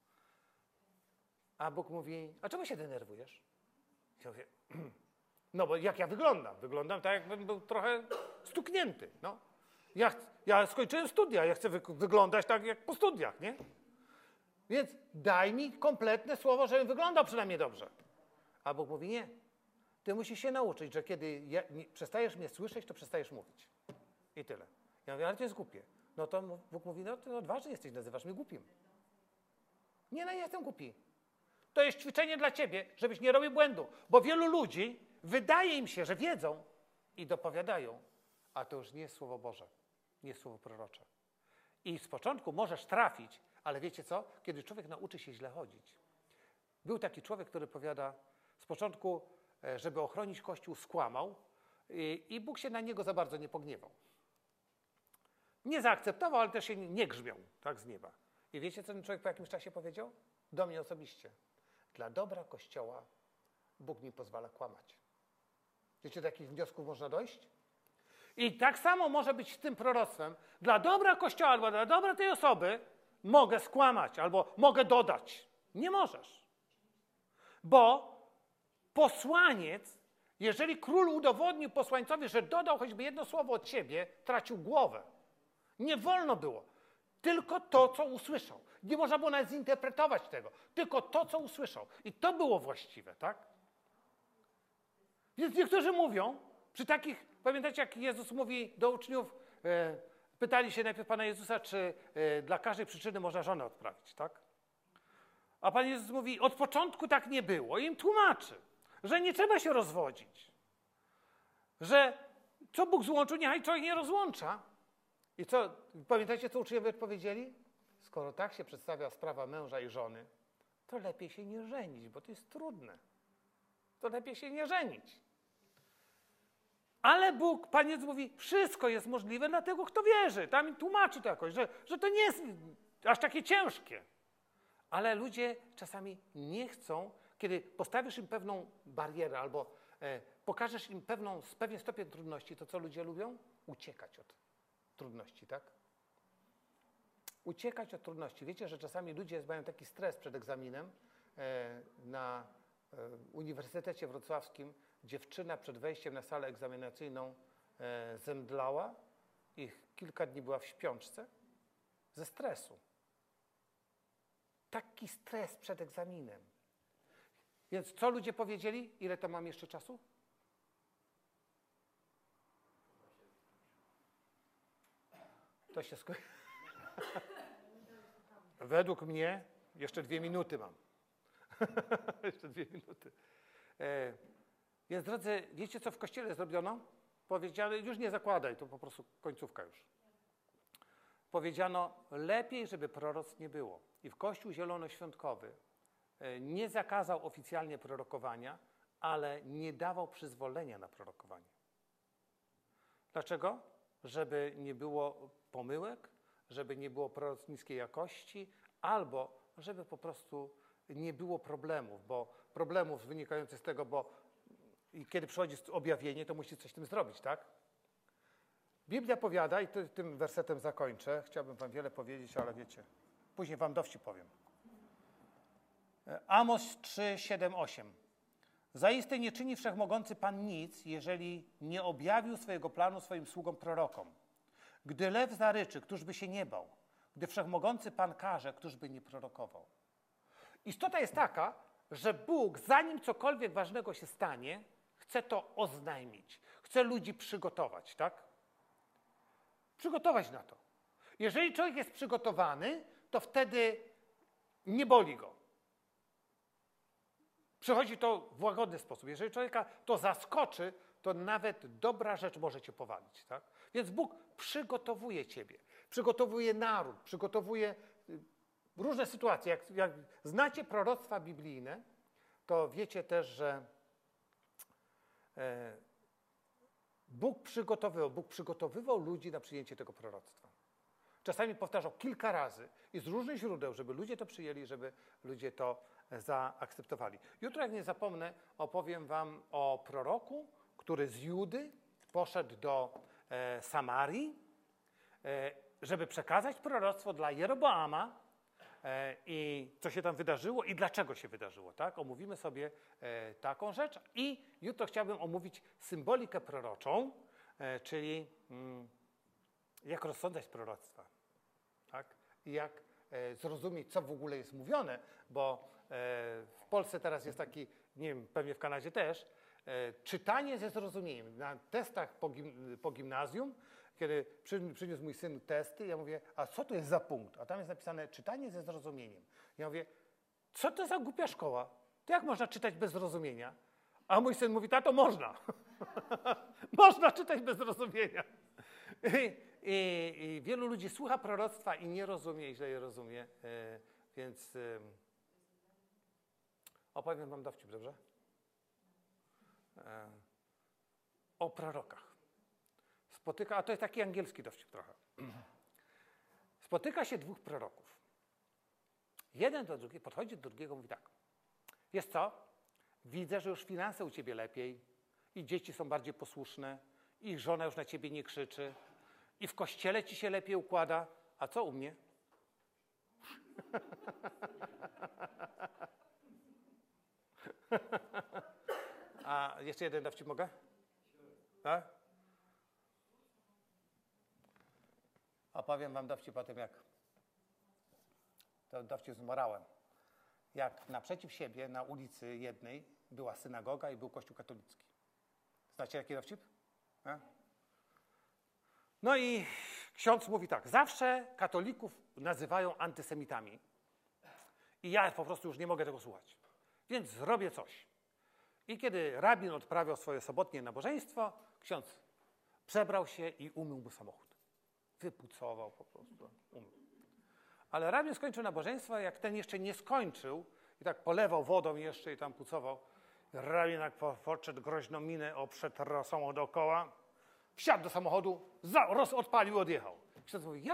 A Bóg mówi, a czemu się denerwujesz? Ja mówię, no bo jak ja wyglądam? Wyglądam tak, jakbym był trochę stuknięty. No. Ja skończyłem studia, ja chcę wyglądać tak jak po studiach, nie? Więc daj mi kompletne słowo, żebym wyglądał przynajmniej dobrze. A Bóg mówi, nie. Ty musisz się nauczyć, że kiedy przestajesz mnie słyszeć, to przestajesz mówić. I tyle. Ja mówię, ale to jest głupie. No to Bóg mówi, no ty odważny jesteś, nazywasz mnie głupim. Nie, no nie jestem głupi. To jest ćwiczenie dla ciebie, żebyś nie robił błędu. Bo wielu ludzi, wydaje im się, że wiedzą i dopowiadają, a to już nie jest Słowo Boże, nie jest Słowo prorocze. I z początku możesz trafić, ale wiecie co? Kiedy człowiek nauczy się źle chodzić. Był taki człowiek, który powiada, z początku, żeby ochronić Kościół, skłamał i Bóg się na niego za bardzo nie pogniewał. Nie zaakceptował, ale też się nie grzmiał, tak, z nieba. I wiecie, co ten człowiek po jakimś czasie powiedział? Do mnie osobiście. Dla dobra Kościoła Bóg mi pozwala kłamać. Wiecie, do jakich wniosków można dojść? I tak samo może być z tym proroctwem. Dla dobra Kościoła albo dla dobra tej osoby mogę skłamać albo mogę dodać. Nie możesz. Bo posłaniec, jeżeli król udowodnił posłańcowi, że dodał choćby jedno słowo od siebie, tracił głowę. Nie wolno było. Tylko to, co usłyszał. Nie można było nawet zinterpretować tego. Tylko to, co usłyszał. I to było właściwe, tak? Więc niektórzy mówią, przy takich, pamiętacie, jak Jezus mówi do uczniów, pytali się najpierw Pana Jezusa, czy dla każdej przyczyny można żonę odprawić, tak? A Pan Jezus mówi, od początku tak nie było. I im tłumaczy, że nie trzeba się rozwodzić. Że co Bóg złączył, niechaj człowiek nie rozłącza. I co, pamiętacie, co uczniowie odpowiedzieli? Skoro tak się przedstawia sprawa męża i żony, to lepiej się nie żenić, bo to jest trudne. To lepiej się nie żenić. Ale Bóg, Pan Jezus mówi, wszystko jest możliwe dla tego, kto wierzy. Tam tłumaczy to jakoś, że to nie jest aż takie ciężkie. Ale ludzie czasami nie chcą, kiedy postawisz im pewną barierę albo pokażesz im pewien stopień trudności, to co ludzie lubią? Uciekać od trudności, tak? Uciekać od trudności. Wiecie, że czasami ludzie mają taki stres przed egzaminem. Na Uniwersytecie Wrocławskim dziewczyna przed wejściem na salę egzaminacyjną zemdlała i kilka dni była w śpiączce ze stresu. Taki stres przed egzaminem. Więc co ludzie powiedzieli? Ile to mam jeszcze czasu? To się skończy. Według mnie jeszcze 2 minuty mam. Jeszcze 2 minuty. Więc drodzy, wiecie co w kościele zrobiono? Powiedziano, już nie zakładaj, to po prostu końcówka już. Powiedziano, lepiej, żeby proroctw nie było. I w Kościół Zielonoświątkowy nie zakazał oficjalnie prorokowania, ale nie dawał przyzwolenia na prorokowanie. Dlaczego? Żeby nie było pomyłek, żeby nie było proroctw niskiej jakości, albo żeby po prostu nie było problemów, bo problemów wynikających z tego, bo kiedy przychodzi objawienie, to musi coś z tym zrobić, tak? Biblia powiada, i tym wersetem zakończę, chciałbym wam wiele powiedzieć, ale wiecie, później wam dowcip powiem. Amos 3, 7, 8. Zaiste nie czyni Wszechmogący Pan nic, jeżeli nie objawił swojego planu swoim sługom prorokom. Gdy lew zaryczy, któż by się nie bał? Gdy Wszechmogący Pan każe, któż by nie prorokował? Istota jest taka, że Bóg, zanim cokolwiek ważnego się stanie, chce to oznajmić. Chce ludzi przygotować, tak? Przygotować na to. Jeżeli człowiek jest przygotowany, to wtedy nie boli go. Przychodzi to w łagodny sposób. Jeżeli człowieka to zaskoczy, to nawet dobra rzecz może cię powalić, tak? Więc Bóg przygotowuje ciebie, przygotowuje naród, przygotowuje różne sytuacje. Jak znacie proroctwa biblijne, to wiecie też, że Bóg przygotowywał ludzi na przyjęcie tego proroctwa. Czasami powtarzał kilka razy i z różnych źródeł, żeby ludzie to przyjęli, żeby ludzie to zaakceptowali. Jutro, jak nie zapomnę, opowiem wam o proroku, który z Judy poszedł do Samarii, żeby przekazać proroctwo dla Jeroboama i co się tam wydarzyło i dlaczego się wydarzyło. Tak? Omówimy sobie taką rzecz i jutro chciałbym omówić symbolikę proroczą, czyli jak rozsądzać proroctwa. Tak? I jak zrozumieć, co w ogóle jest mówione, bo w Polsce teraz jest taki, nie wiem, pewnie w Kanadzie też, czytanie ze zrozumieniem. Na testach po gimnazjum, kiedy przyniósł mój syn testy, ja mówię, a co to jest za punkt? A tam jest napisane czytanie ze zrozumieniem. Ja mówię, co to za głupia szkoła? To jak można czytać bez zrozumienia? A mój syn mówi, tato, można. Można czytać bez zrozumienia. I wielu ludzi słucha proroctwa i nie rozumie, i źle je rozumie. Więc opowiem wam dowcip, dobrze? O prorokach. A to jest taki angielski dowcip trochę. Spotyka się 2 proroków. Jeden do drugiego, podchodzi do drugiego i mówi tak. Wiesz co? Widzę, że już finanse u ciebie lepiej i dzieci są bardziej posłuszne i żona już na ciebie nie krzyczy i w kościele ci się lepiej układa. A co u mnie? A jeszcze jeden dowcip mogę? Tak? Opowiem wam dowcip o tym, jak to dowcip z morałem. Jak naprzeciw siebie na ulicy jednej była synagoga i był kościół katolicki. Znacie jaki dowcip? A? No i ksiądz mówi tak, zawsze katolików nazywają antysemitami i ja po prostu już nie mogę tego słuchać, więc zrobię coś. I kiedy rabin odprawiał swoje sobotnie nabożeństwo, ksiądz przebrał się i umył mu samochód. Wypucował po prostu, umył. Ale rabin skończył nabożeństwo, jak ten jeszcze nie skończył i tak polewał wodą jeszcze i tam pucował, rabin jak podszedł groźną minę, obszedł samochód dookoła, wsiadł do samochodu, odpalił i odjechał. Ksiądz mówi,